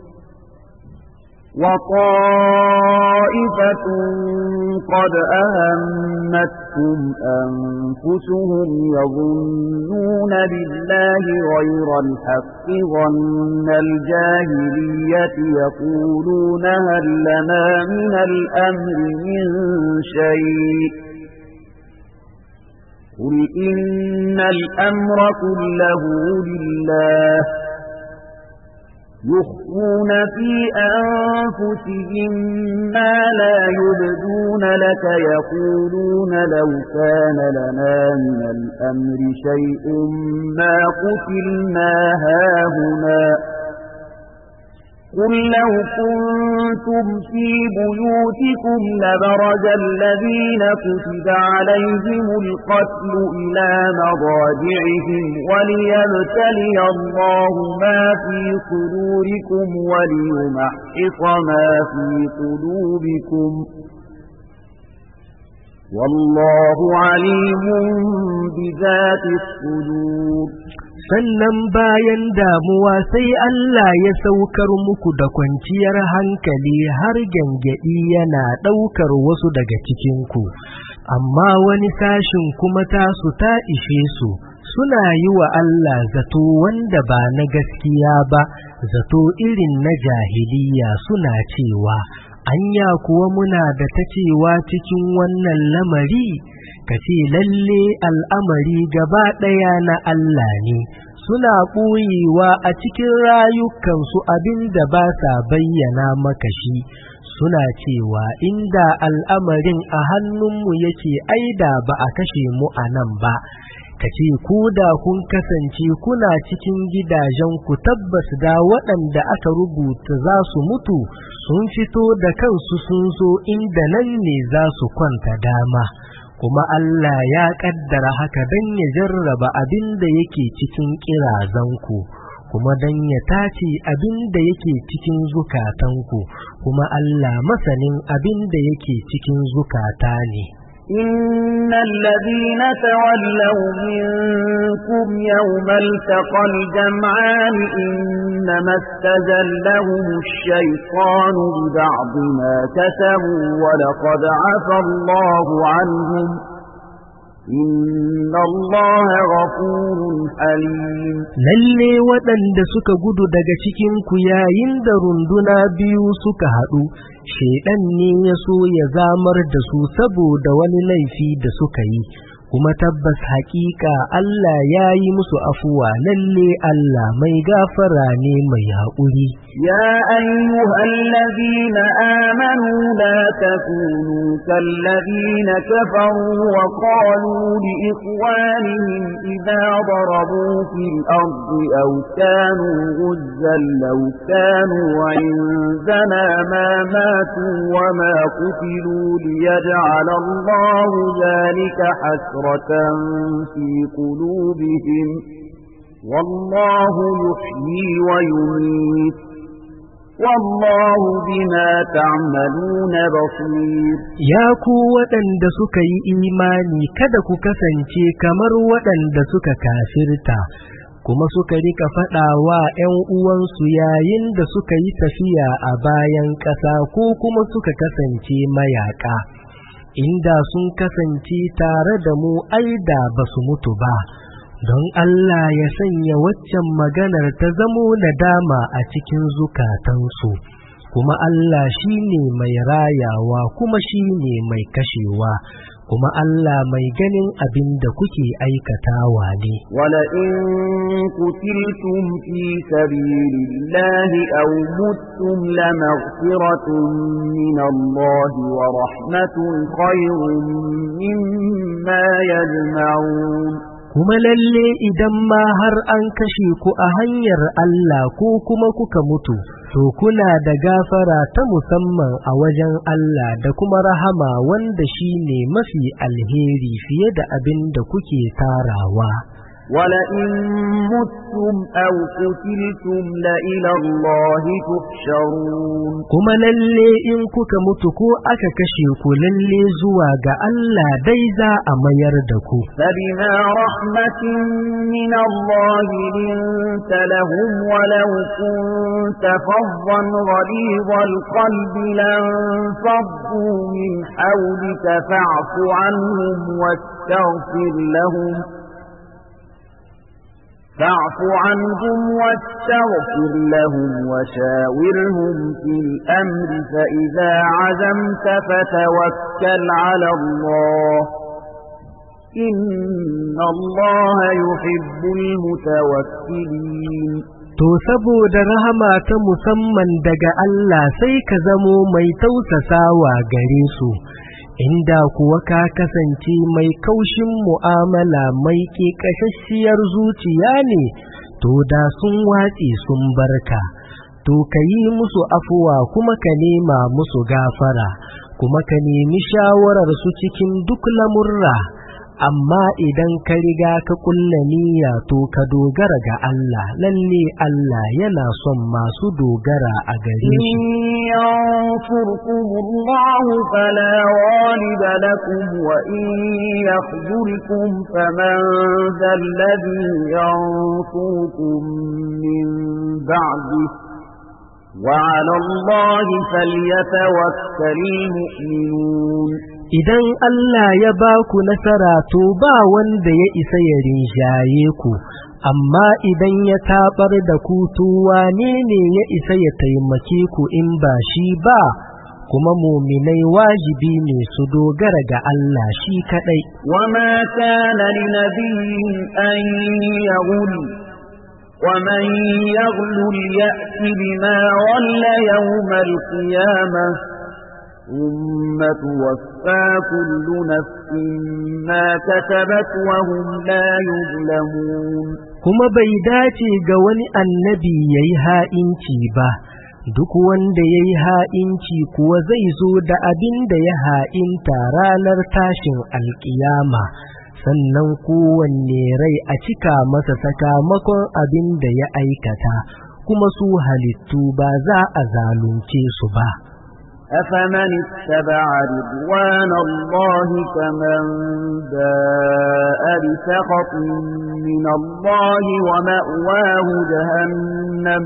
وطائفة قد أهمتهم أنفسهم يظنون بالله غير الحق ظن الجاهلية يقولون هل لنا من الأمر من شيء قل إن الأمر كله لله يخفون في أنفسهم ما لا يبدون لك يقولون لو كان لنا من الأمر شيء ما قتلنا هاهنا قل لو كنتم في بيوتكم لبرز الذين كتب عليهم القتل إلى مضاجعهم وليبتلي الله ما في صدوركم وليمحص ما في قلوبكم والله عليم بذات الصدور. sannan bayan damuwa sai Allah ya saukar muku da kwanciyar hankali har gyangyaɗi yana ɗaukar wasu daga cikinku, amma wani sashin kuma tasu ta ishe su, suna yi wa Allah zato wanda ba na gaskiya ba, zato irin na jahiliya suna cewa, anya kuwa muna da ta cewa cikin wannan lamari? Ka ce lalle al'amari gaba ɗaya na Allah ne, suna ɓoyewa a cikin rayukansu abin da ba sa bayyana maka shi, suna cewa inda al'amarin a hannunmu yake aida ba a kashe mu a nan ba. Ka ce ku da kun kasance kuna cikin gidajenku tabbas da waɗanda aka rubuta za su mutu sun fito da kansu sun zo inda nan ne za su kwanta dama. Kuma Allah ya ƙaddara haka don ya jarraba abin da yake cikin ƙirazanku, kuma don ya tace abin da yake cikin zukatanku, kuma Allah masanin abin da yake cikin zukata ne. إن الذين تولوا منكم يوم التقى الجمعان إنما استزلهم الشيطان ببعض ما كسبوا ولقد عفى الله عنهم إن الله غفور حليم. lalle waɗanda suka gudu daga cikin ku yayin da runduna biyu suka haɗu, shaiɗan ne ya so ya zamar da su saboda wani laifi da suka yi, kuma tabbas haƙiƙa Allah ya yi musu afuwa, lalle Allah mai gafara ne mai haƙuri. يا أيها الذين آمنوا لا تكونوا كالذين كفروا وقالوا لإخوانهم إذا ضربوا في الأرض أو كانوا غزا لو كانوا عندنا ما ماتوا وما قتلوا ليجعل الله ذلك حسرة في قلوبهم والله يحيي ويميت والله بما تعملون بصير. Ya ku waɗanda suka yi imani kada ku kasance kamar waɗanda suka kafirta kuma suka rika faɗa wa ‘yan uwansu yayin da suka yi tafiya a bayan ƙasa ko kuma suka kasance mayaƙa, inda sun kasance tare da mu aida ba su mutu ba. Don Allah ya sanya waccan maganar ta zamo nadama a cikin zukatansu, kuma Allah shi ne mai rayawa kuma shi ne mai kashewa, kuma Allah mai ganin abin da kuke aikatawa ne. ولئن قتلتم في سبيل الله أو متم لمغفرة من الله ورحمة خير مما يجمعون. kuma lalle idan ma har an kashe ku a hanyar Allah ko kuma kuka mutu, to kuna da gafara ta musamman a wajen Allah da kuma rahama wanda shi ne mafi alheri fiye da abin da kuke tarawa. ولئن متم أو قتلتم لإلى الله تحشرون. kuma lalle in kuka mutu ko aka kashe ku lalle zuwa ga Allah dai za a mayar da ku. فبما رحمة من الله لنت لهم ولو كنت فظا غليظ القلب لانفضوا من حولك فاعف عنهم واستغفر لهم وشاورهم في الأمر فإذا عزمت فتوكل على الله إن الله يحب المتوكلين. To saboda rahama ta musamman daga Allah sai ka zamo mai tausasawa gare su, inda kuwa ka kasance mai kaushin mu'amala mai ƙeƙashashiyar zuciya ne, to da sun watse sun barka. to ka yi musu afuwa kuma ka nema musu gafara kuma ka nemi shawararsu cikin duk lamurra, amma idan ka riga ka kulla niyya to ka dogara ga Allah, lalle Allah yana son masu dogara a gare shi. yansurkumullahu fala ghaliba lakum wa in yakhzulkum faman dhal ladhi yansurukum min ba'dihi wa 'ala Allahi falyatawakkalul mu'minun. Idan Allah ya ba ku nasara to ba wanda ya isa ya rinjaye ku, amma idan ya tabar da ku to wane ne ya isa ya taimake ku in ba shi ba? Kuma muminai wajibi ne su dogara ga Allah shi kadai. Wama kana linabiyyin an yaghul ومن يغلل يأت بما غل يوم القيامة ثم توفى كل نفس ما كسبت وهم لا يظلمون. kuma bai dace ga wani annabi yayi ha'inci ba, duk wanda yayi ha'inci kuwa zai zo da abin da ya ha'inta ranar tashin alƙiyama, sannan kowanne rai a cika masa sakamakon abin da ya aikata, kuma su halittu ba za a zalunce su ba. أفمن اتبع رضوان الله كمن باء بسخط من الله ومأواه جهنم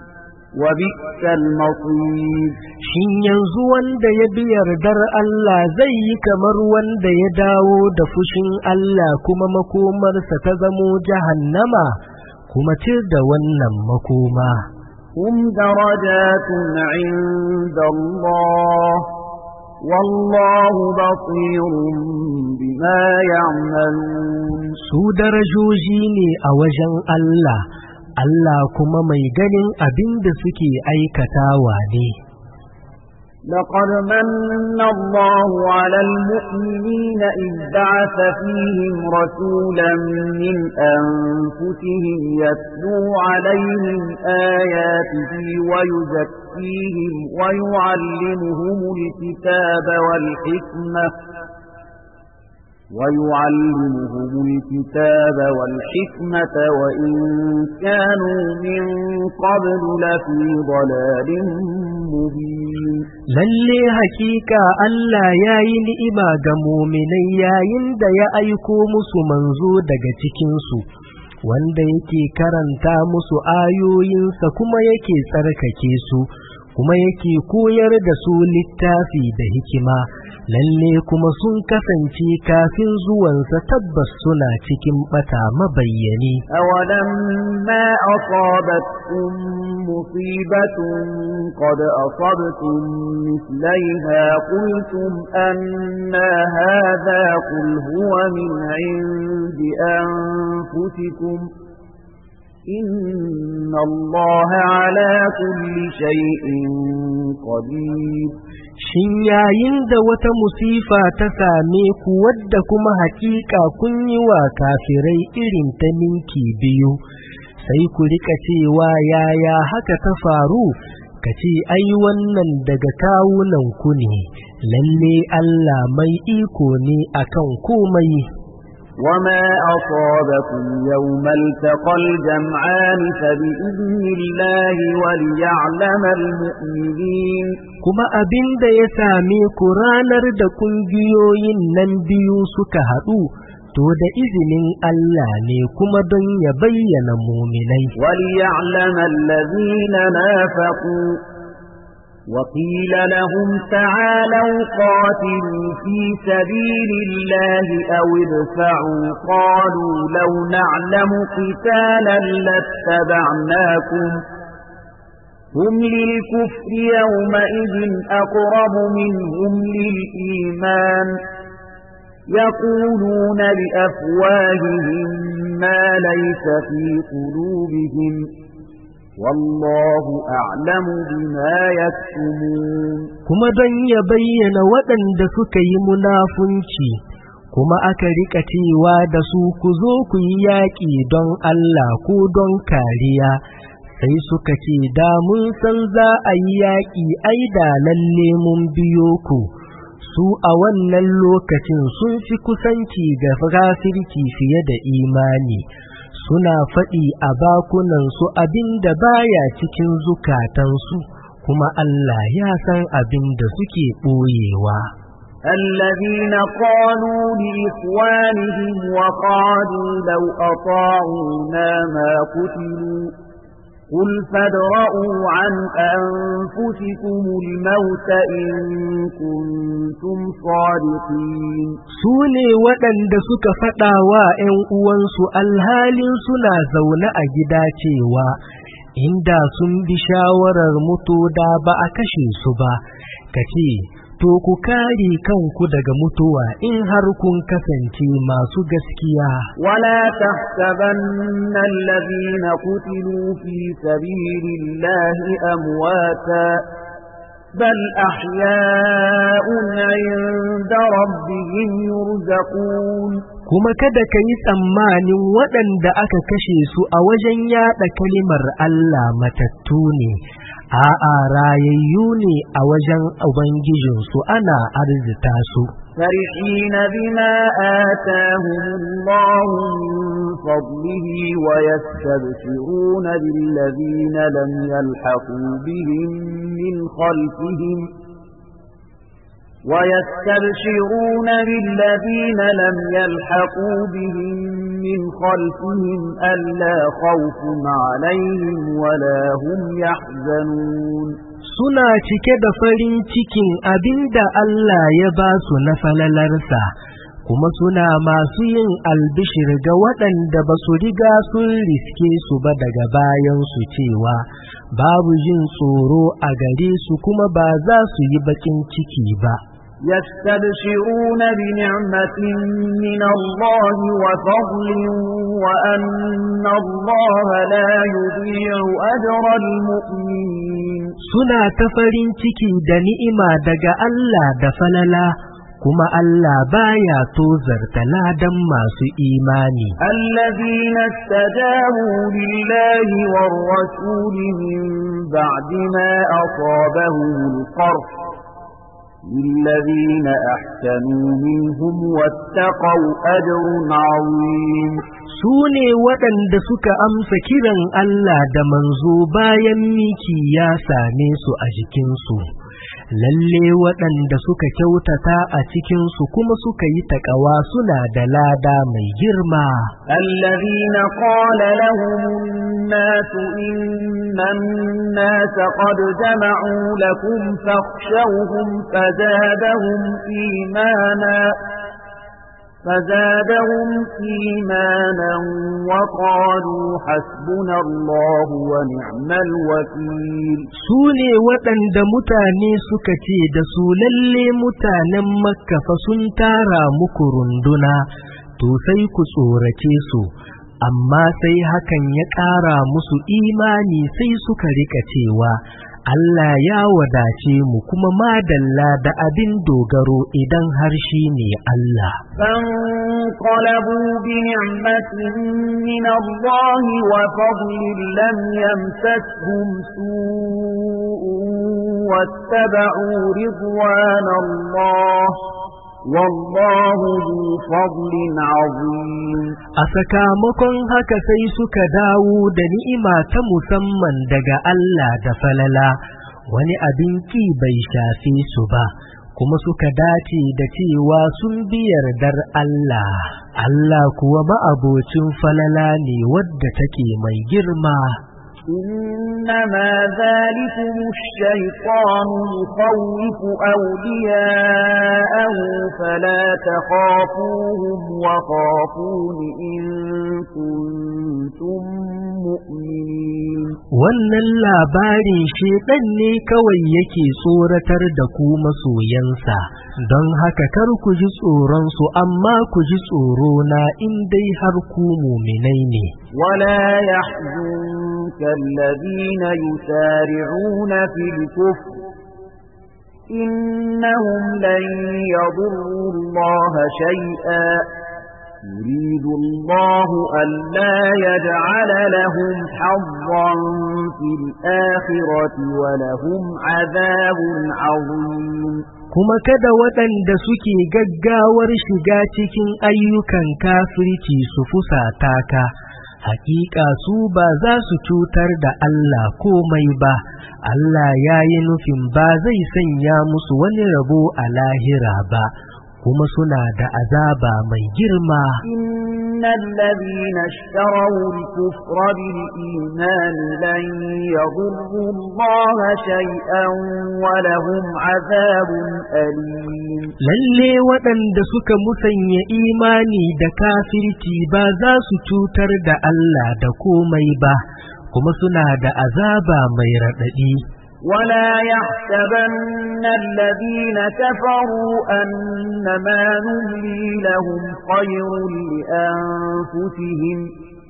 وبئس المصير. Shin yanzu wanda ya bi yardar Allah zai yi kamar wanda ya dawo da fushin Allah kuma makomarsa ta zamo jahannama? Kuma cir da wannan makoma. هم درجات عند الله والله بصير بما يعملون. su darajoji ne a wajen Allah, Allah kuma mai ganin abin da suke aikatawa ne. لقد من الله على المؤمنين إذ بعث فيهم رسولا من أنفسهم يتلو عليهم آياته ويزكيهم ويعلمهم الكتاب والحكمة وإن كانوا من قبل لفي ضلال مبين. lalle hakika Allah ya yi ni'ima ga muminai yayin da ya aiko musu manzo daga cikinsu, wanda yake karanta musu ayoyinsa kuma yake tsarkake su, kuma yake koyar da su littafi da hikima. Lalle kuma sun kasance kafin zuwansa tabbas suna cikin bata mabayyani. أولما أصابتكم مصيبة قد أصبتم مثليها قلتم أنى هذا قل هو من عند أنفسكم إن الله على كل شيء قدير. Shin yayin da wata musifa ta same ku wadda kuma hakika kun yi wa kafirai irin ta ninki biyu, sai ku rika cewa yaya haka ta faru? Ka ce ai wannan daga kawunan ku ne, lalle Allah mai iko ne akan komai. وما أصابكم يوم التقى الجمعان فبإذن الله وليعلم المؤمنين. kuma abin da ya same ku ranar da kungiyoyin nan biyu suka haɗu, to da izinin Allah ne kuma don ya bayyana muminai. وليعلم الذين نافقوا وقيل لهم تعالوا قاتلوا في سبيل الله أو ادفعوا قالوا لو نعلم قتالا لاتبعناكم هم للكفر يومئذ أقرب منهم للإيمان يقولون بأفواههم ما ليس في قلوبهم والله أعلم بما يكتمون. kuma don ya bayyana waɗanda suka yi munafunci, kuma aka rika cewa da su ku zo ku yi yaƙi don Allah ko don kariya, sai suka ce da mun san za a yi yaƙi ai da lalle mun biyo ku. Su a wannan lokacin sun fi kusanci ga kafirci fiye da imani, suna faɗi a bakunansu abin da baya cikin zukatansu, kuma Allah ya san abin da suke ɓoyewa. الذين قالوا لإخوانهم وقعدوا لو أطاعونا ما قتلوا قل فادرءوا عن أنفسكم الموت إن كنتم صادقين. سوني ودن دسك فتاوى إن uwansu alhalin suna zaune a gida cewa inda sun bi shawarar mutu da ba a kashe su ba, kace to ku kare kanku daga mutuwa in har kun kasance masu gaskiya. Wala tahsabanna alladhina qutilu fi sabilillahi amwata bal ahya'un 'inda rabbihim yurzaqun. Kuma kada ka yi tsammanin waɗanda aka kashe su a wajen yaɗa kalimar Allah matattu ne, a'a rayayyu ne a wajen Ubangijinsu ana arzita su. فرحين بما آتاهم الله من فضله ويستبشرون بالذين لم يلحقوا بهم من خلفهم ألا خوف عليهم ولا هم يحزنون. Suna cike da farin cikin abinda Allah ya ba su na falalarsa, kuma suna masu yin albishir ga waɗanda ba su riga sun riske su ba daga bayansu cewa babu jin tsoro a gare su kuma ba za su yi bakin ciki ba. يستبشرون بنعمة من الله وفضل وأن الله لا يضيع أجر المؤمنين. Suna ta farin ciki da ni'ima daga Allah da falala, kuma Allah baya tozarta ladan masu imani. الذين استجابوا لله والرسول من بعد ما أصابهم القرح للذين أحسنوا منهم واتقوا أجر عظيم. Sune waɗanda suka amsa kiran Allah da manzo bayan miki ya same su a jikinsu. Lalle waɗanda suka kyautata a cikinsu kuma suka yi taƙawa suna da lada mai girma. الذين قال لهم الناس إن الناس قد جمعوا لكم فاخشوهم فزادهم إيمانا وقالوا حسبنا الله ونعم الوكيل. Sune waɗanda mutane suka ce da su lalle mutanen Makka fa sun tara muku runduna, to sai ku tsorace su, amma sai hakan ya ƙara musu imani sai suka rika cewa Allah ya wadace mu kuma madalla da abin dogaro idan har shi ne Allah. فانقلبوا بنعمة من الله وفضل لم يمسسهم سوء واتبعوا رضوان الله والله ذو فضل عظيم. A sakamakon haka sai suka dawo da ni'ima ta musamman daga Allah da falala, wani abin ki bai shafe su ba, kuma suka dace da cewa sun bi yardar Allah. Allah kuwa ma'abocin falala ne wadda take mai girma. إنما ذلكم الشيطان يخوف أولياءه فلا تخافوهم وخافون إن كنتم مؤمنين. wannan labarin shedan ne kawai yake tsoratar da ku masoyansa, don haka kar ku ji tsoron su amma ku ji tsoro na in dai har ku mu'minai ne. ولا يحزنك الذين يسارعون في الكفر إنهم لن يضروا الله شيئا يريد الله ألا يجعل لهم حظا في الآخرة ولهم عذاب عظيم kuma kada waɗanda suke gaggawar shiga cikin ayyukan kafirci su fusata ka, haƙiƙa su ba za su cutar da Allah komai ba, Allah ya yi nufin ba zai sanya musu wani rabo a lahira ba, kuma suna da azaba mai girma. Innal ladhina ishtaraw al-kufra bil iman lan yadurru Allah shay'an wa lahum azabun alim. Lalle waɗanda suka musanya imani da kafirci ba za su cutar da Allah da komai ba, kuma suna da azaba mai raɗaɗi. ولا يحسبن الذين كفروا أنما نملي لهم خير لأنفسهم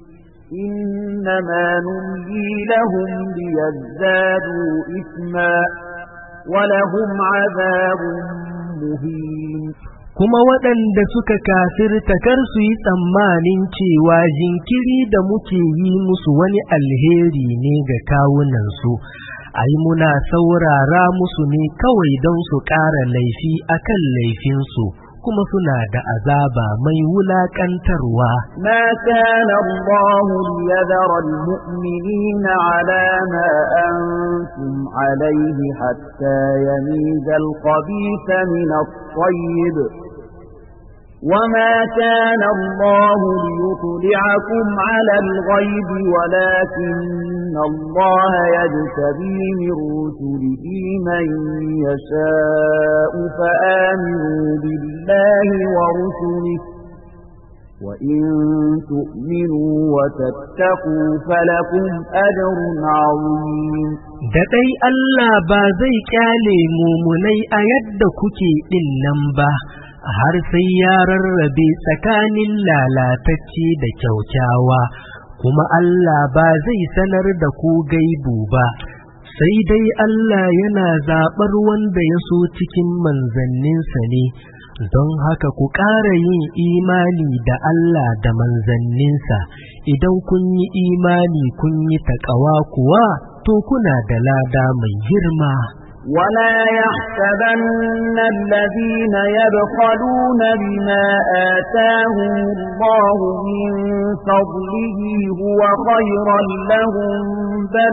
إنما نملي لهم ليزدادوا إثما ولهم عذاب مهين kuma waɗanda suka kafirta kar su yi tsammanin cewa jinkiri da muke yi musu wani alheri ne ga kawunansu, ai muna saurara musu ne kawai don su ƙara laifi akan laifinsu, kuma suna da azaba mai wulaƙantarwa. Ma kana Allahu liyadhara al-mu'minina ala ma antum alayhi hatta yamiza al-khabitha min at-tayyib وما كان الله ليطلعكم على الغيب ولكن الله يجتبي من رسله من يشاء فآمنوا بالله ورسله وإن تؤمنوا وتتقوا فلكم أجر عظيم da dai Allah ba zai kyale mumunai a yadda kuke din nan ba har sai ya rarrabe tsakanin lalatacce da kyaukyawa, kuma Allah ba zai sanar da ku gaibu ba, sai dai Allah yana zaɓar wanda ya so cikin manzanninsa ne, don haka ku ƙara yin imani da Allah da manzanninsa, idan kun yi imani kun yi taƙawa kuwa, to kuna da lada mai girma. ولا يحسبن الذين يبخلون بما آتاهم الله من فضله هو خيرا لهم بل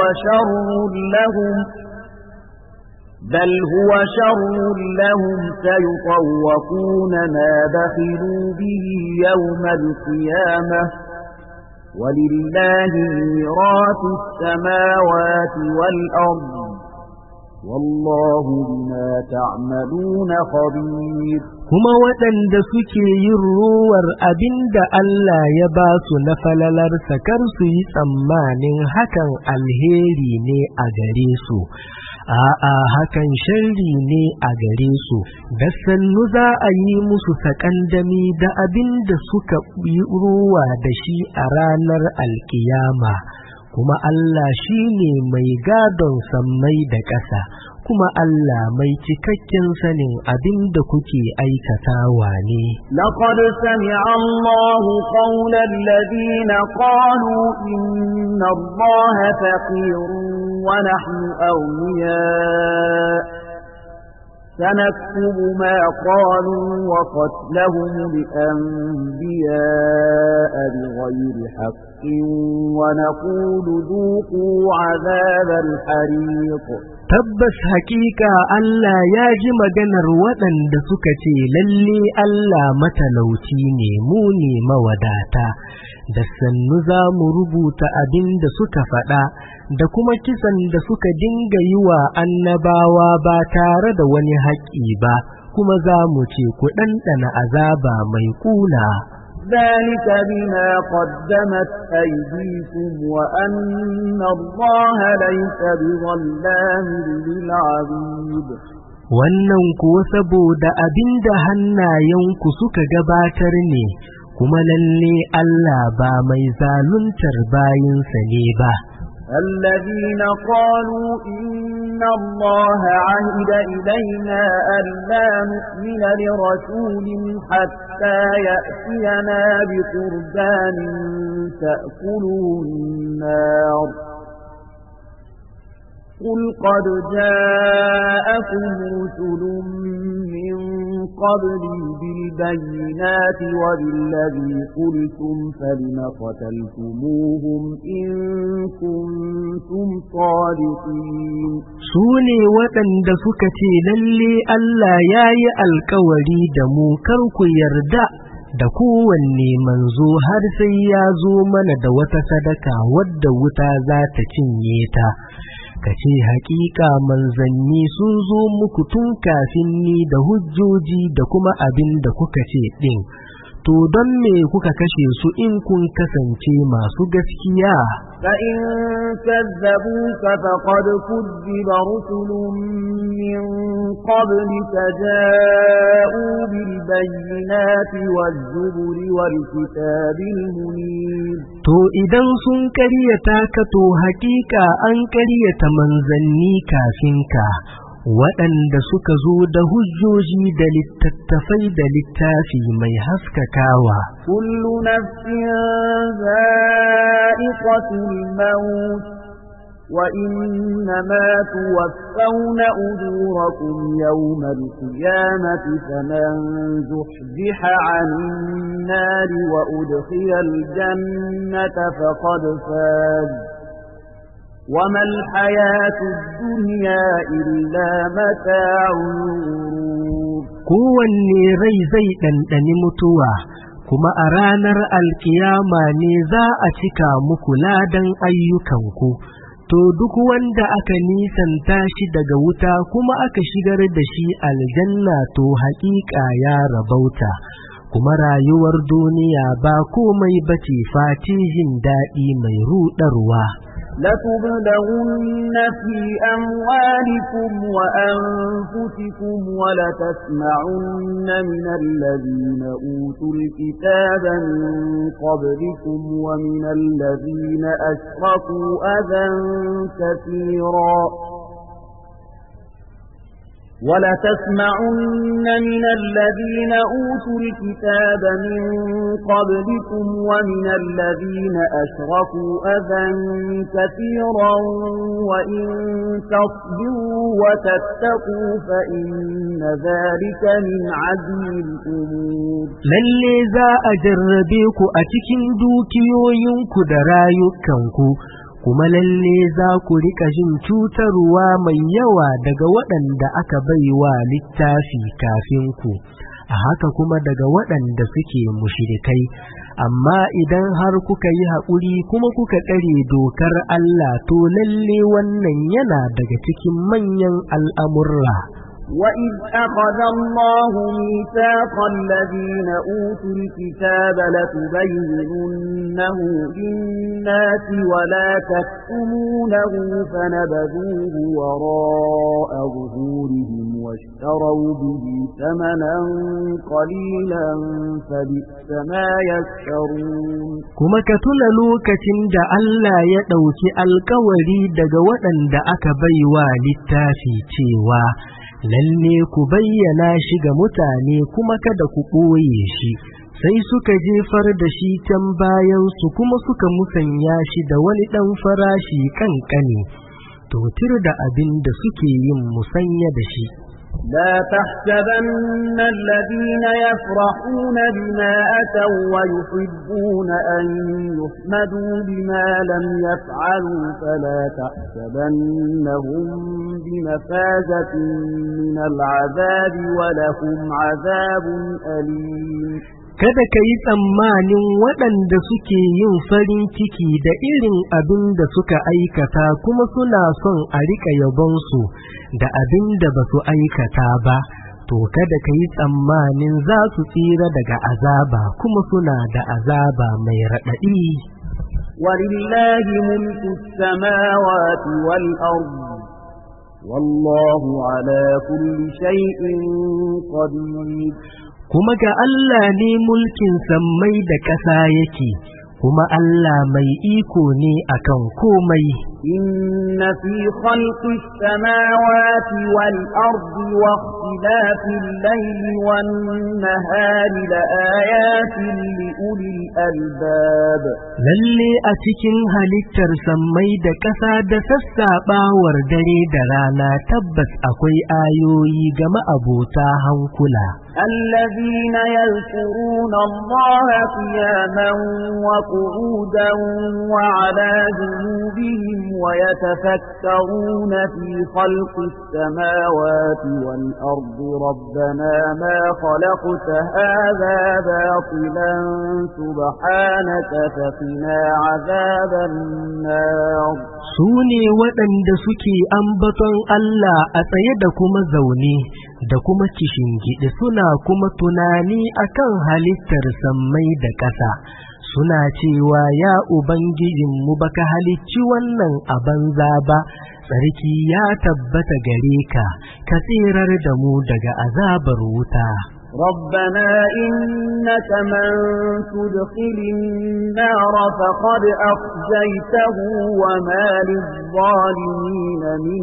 هو شر لهم سيطوقون ما بخلوا به يوم القيامة ولله ميراث السماوات والأرض والله بما تعملون خبير kuma waɗanda suke yin ruwar abinda Allah ya ba su na falalarsa kar su yi tsammanin hakan alheri ne a gare su, a'a hakan sharri ne a gare su, da sannu za a yi musu sakandami da abinda suka yi ruwa da shi a ranar alkiyama. Kuma Allah shi ne mai gadon sammai da ƙasa, kuma Allah mai cikakken sanin abin da kuke aikatawa ne. Laqad sami'a Allahu qawla alladhina qalu inna Allaha faqirun wa nahnu awliya' سنكتب ما قالوا وقتلهم الأنبياء بغير حق ونقول ذوقوا عذاب الحريق tabbas hakika Allah ya ji maganar waɗanda suka ce lalle Allah matalauci ne mu ne mawadata, da sannu za mu rubuta abin da suka faɗa da kuma kisan da suka dinga yi wa annabawa ba tare da wani haƙƙi ba, kuma za mu ce ku ɗanɗana azaba mai ƙuna. ذلك بما قدمت أيديكم وأن الله ليس بظلام للعبيد wannan kuwa saboda abinda hannayenku suka gabatar ne, kuma lalle Allah ba mai zaluntar bayinsa ne ba. الذين قالوا إن الله عهد إلينا ألا نؤمن لرسول حتى يأتينا بقربان تأكله النار قل قد جاءكم رسل من قبلي بالبينات وبالذي قلتم فلم قتلتموهم إن كنتم صادقين sune waɗanda suka ce lalle Allah yayi alkawari da mu kar ku yarda da kowanne manzo har sai ya zo mana da wata sadaka wadda wuta za ta cinye ta kace haƙiƙa manzanni sun zo muku tun kafin ni da hujjoji da kuma abin da kuka ce din to don me kuka kashe su in kun kasance masu gaskiya فإن كذبوك فقد كذب رسل من قبلك جاءوا بالبينات والزبر والكتاب المنير to idan sun ƙaryata ka to haƙiƙa an ƙaryata manzanni kafin ka waɗanda suka zo da hujjoji da littattafai da littafi mai haskakawa kullu nafsin za'iqatul maut wa innama tuwaffawna ujurakum yawmal qiyamati faman zuhziha 'anil nari wa udkhila al-jannata faqad faz وما الحياة الدنيا إلا متاع الغرور kowanne rai zai ɗanɗani mutuwa kuma a ranar alkiyama ne za a cika muku ladan ayyukanku to duk wanda aka nisanta shi daga wuta kuma aka shigar da shi aljanna to haƙiƙa ya rabauta kuma rayuwar duniya ba komai bace face jin daɗi mai ruɗarwa لتبلغن في أموالكم وأنفسكم ولتسمعن من الذين أوتوا الكتاب من قبلكم ومن الذين أشركوا أذى كثيرا ولتسمعن من الذين أوتوا الكتاب من قبلكم ومن الذين أشركوا أذى كثيرا وإن تصبروا وتتقوا فإن ذلك من عزم الأمور lalle za a jarrabe ku a cikin dukiyoyinku da rayukanku kuma lalle za ku rika jin cutarwa mai yawa daga waɗanda aka baiwa littafi kafin ku a haka kuma daga waɗanda suke mushrikai amma idan har kuka yi haƙuri kuma kuka tsare dokar Allah to lalle wannan yana daga cikin manyan al'amurra وَإِذْ أَخَذَ اللَّهُ مِيثَاقَ الَّذِينَ أُوتُوا الْكِتَابَ لَتُبَيِّنُنَّهُ لِلنَّاسِ وَلَا تَكْتُمُونَهُ فَنَبَذُوهُ وَرَاءَ ظُهُورِهِمْ وَاشْتَرَوْا بِهِ ثَمَنًا قَلِيلًا فَبِئْسَ مَا يَشْتَرُونَ kuma ka tuna lokacin da Allah ya ɗauki alƙawari daga waɗanda aka baiwa littafi cewa lalle ku bayyana shi ga mutane kuma kada ku ɓoye shi sai suka jefar da shi can bayan su kuma suka musanya shi da wani ɗan farashi kankane to tir da abin da suke yin musanya da shi لا تحسبن الذين يفرحون بما أتوا ويحبون أن يحمدوا بما لم يفعلوا فلا تحسبنهم بمفازة من العذاب ولهم عذاب أليم kada ka yi tsammanin waɗanda suke yin farin ciki da irin abin da suka aikata kuma suna son a riƙa yabonsu da abin da ba su aikata ba to kada ka yi tsammanin za su tsira daga azaba kuma suna da azaba mai raɗaɗi ولله ملك السماوات والأرض والله على كل شيء قدير kuma ga Allah ne mulkin sammai da ƙasa yake kuma Allah mai iko ne akan komai إن في خلق السماوات والأرض واختلاف الليل والنهار لآيات لأولي الألباب lalle a cikin halittar sammai da ƙasa da sassaɓawar dare da rana tabbas akwai ayoyi ga ma'abota hankula الذين يذكرون الله قياما وقعودا وعلى جنوبهم ويتفكرون في خلق السماوات والأرض ربنا ما خلقت هذا باطلا سبحانك فقنا عذاب النار sune waɗanda suke ambaton Allah a tsaye da kuma zaune da kuma kishingide suna kuma tunani akan halittar sammai da ƙasa suna cewa ya ubangijinmu baka halicci wannan a banza ba tsarki ya tabbata gare ka ka tsirar da mu daga azabar wuta ربنا إنك من تدخل النار فقد أخزيته وما للظالمين من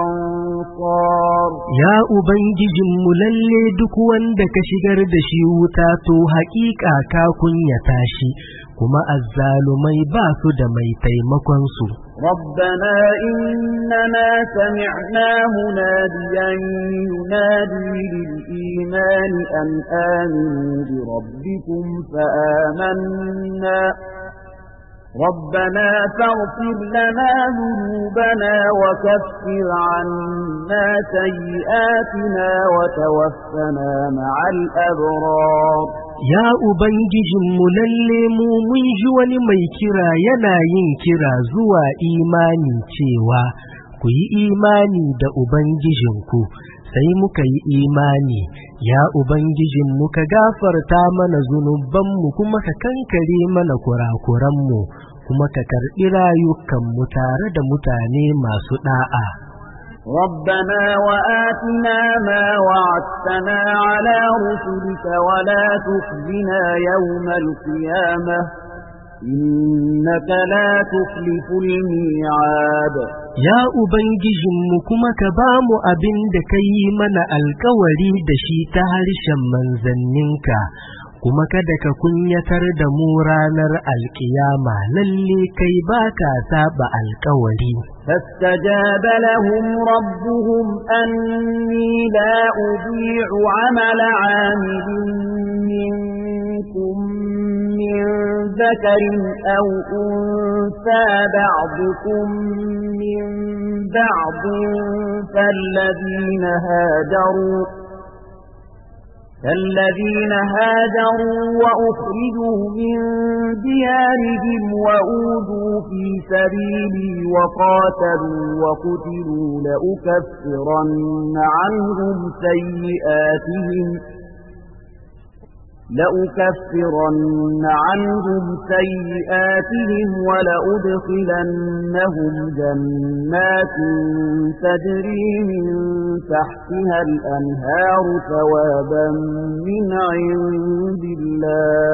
أنصار يا أبنججم للي دكوان دك شجر دشيوتا تو حقيقة كاكن يتاشي كما الظالمي باسو دمي تيمكنسو ربنا إننا سمعنا مناديا ينادي للإيمان أن آمنوا بربكم فآمنا ربنا فاغفر لنا ذنوبنا وكفر عنا سيئاتنا وتوفنا مع الأبرار Ya Ubangijinmu lalle mu mun ji wani mai kira yana yin kira zuwa imani cewa ku yi imani da Ubangijinku sai muka yi imani ya Ubangijinmu ka gafarta mana zunubanmu kuma ka kankare mana kurakuranmu kuma ka karɓi rayukanmu tare da mutane masu ɗa'a. ربنا وآتنا ما وعدتنا على رسلك ولا تخزنا يوم القيامة إنك لا تخلف الميعاد يا Ubangijinmu kuma ka ba mu abin da ka yi mana alkawari da shi ta harshen manzanninka kuma kada ka kunyatar da mu ranar alkiyama lalle kai baka saba alkawari فاستجاب لهم ربهم أني لا أضيع عمل عامل منكم من ذكر أو أنثى بعضكم من بعض فالذين هاجروا وأخرجوا من ديارهم وأوذوا في سبيلي وقاتلوا وقتلوا لأكفرن عنهم سيئاتهم ولأدخلنهم جنات تجري من تحتها الأنهار ثوابا من عند الله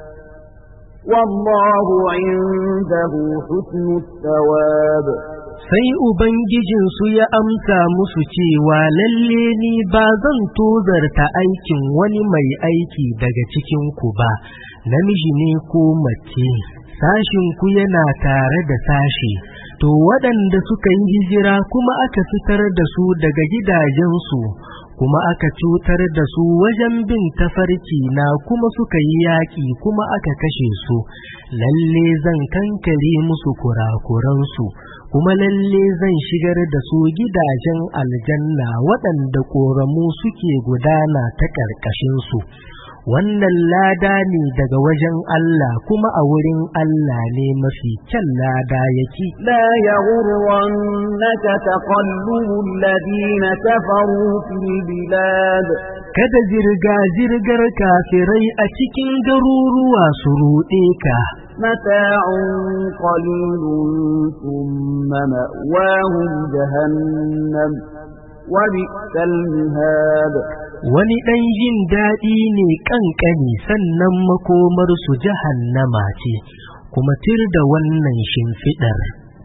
والله عنده حسن الثواب sai Ubangijinsu ya amsa musu cewa lalle ni ba zan tozarta aikin wani mai aiki daga cikinku ba, namiji ne ko mace, sashinku yana tare da sashi, to waɗanda suka yi hijira kuma aka fitar da su daga gidajensu, kuma aka cutar da su wajen bin tafarki na kuma suka yi yaƙi kuma aka kashe su, lalle zan kankare musu kurakuransu. kuma lalle zan shigar da su gidajen aljanna waɗanda ƙoramu suke gudana ta ƙarƙashinsu wannan lada ne daga wajen Allah kuma a wurin Allah ne mafi kyan lada yake la yaghurrannaka taqallubul ladina kafaru fil bilad kada zirgar kafirai a cikin garuruwa su ruɗe ka mata'un qalilun thumma ma'wahum jahannam wa bi'sal mihad wani ɗan jin daɗi ne ƙanƙani sannan makomar su jahannama ce kuma tir da wannan shimfiɗar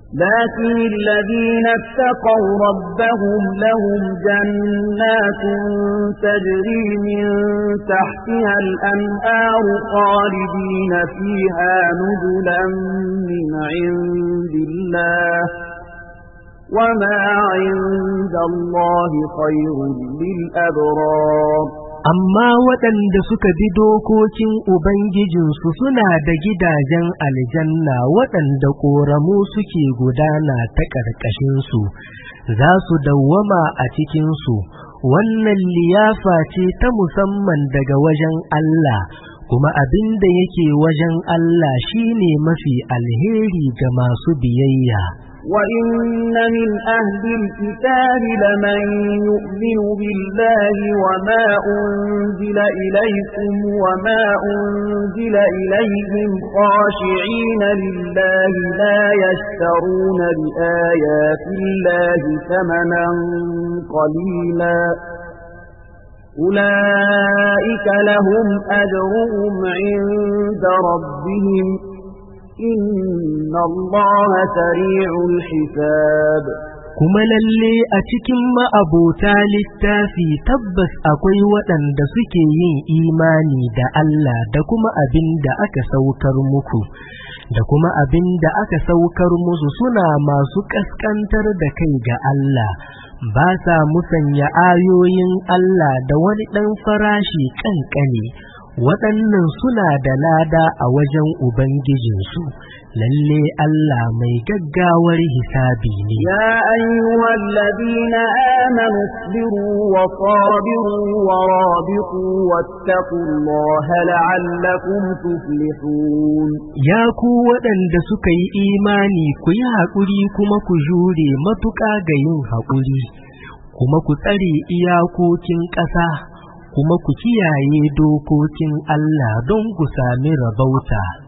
لكن الذين اتقوا ربهم لهم جنات تجري من تحتها الأنهار خالدين فيها نزلا من عند الله وما عند الله خير للأبرار. Amma waɗanda suka bi dokokin Ubangijinsu suna da gidajen aljanna waɗanda ƙoramu suke gudana ta ƙarƙashinsu, za su dawwama a cikinsu. Wannan liyafa ce ta musamman daga wajen Allah, kuma abin da yake wajen Allah shine mafi alheri ga masu biyayya. وَإِنَّ مِنْ أَهْلِ الْكِتَابِ لَمَنْ يُؤْمِنُ بِاللَّهِ وَمَا أُنْزِلَ إِلَيْكُمْ وَمَا أُنْزِلَ إِلَيْهِمْ خَاشِعِينَ لِلَّهِ لَا يَشْتَرُونَ بِآيَاتِ اللَّهِ ثَمَنًا قَلِيلًا أُولَئِكَ لَهُمْ أَجْرُهُمْ عِنْدَ رَبِّهِمْ إِنَّ اللَّهَ سَرِيعُ الْحِسَابِ. Kuma lalle a cikin ma'abota littafi tabbas akwai waɗanda suke yin imani da Allah da kuma abin da aka saukar muku da kuma abin da aka saukar musu, suna masu ƙasƙantar da kai ga Allah, ba sa musanya ayoyin Allah da wani ɗan farashi ƙanƙane. Waɗannan suna da lada a wajen Ubangijinsu, lalle Allah mai gaggawar hisabi ne. Ya ayyuhal ladina amanu isbiru wa sabiru wa rabitu wattaqullaha la'allakum tuflihun. Ya ku waɗanda suka yi imani, ku yi haƙuri kuma ku jure matuƙa ga yin haƙuri, kuma ku tsare iyakokin ƙasa, kuma ku kiyaye dokokin Allah don ku sami rabauta.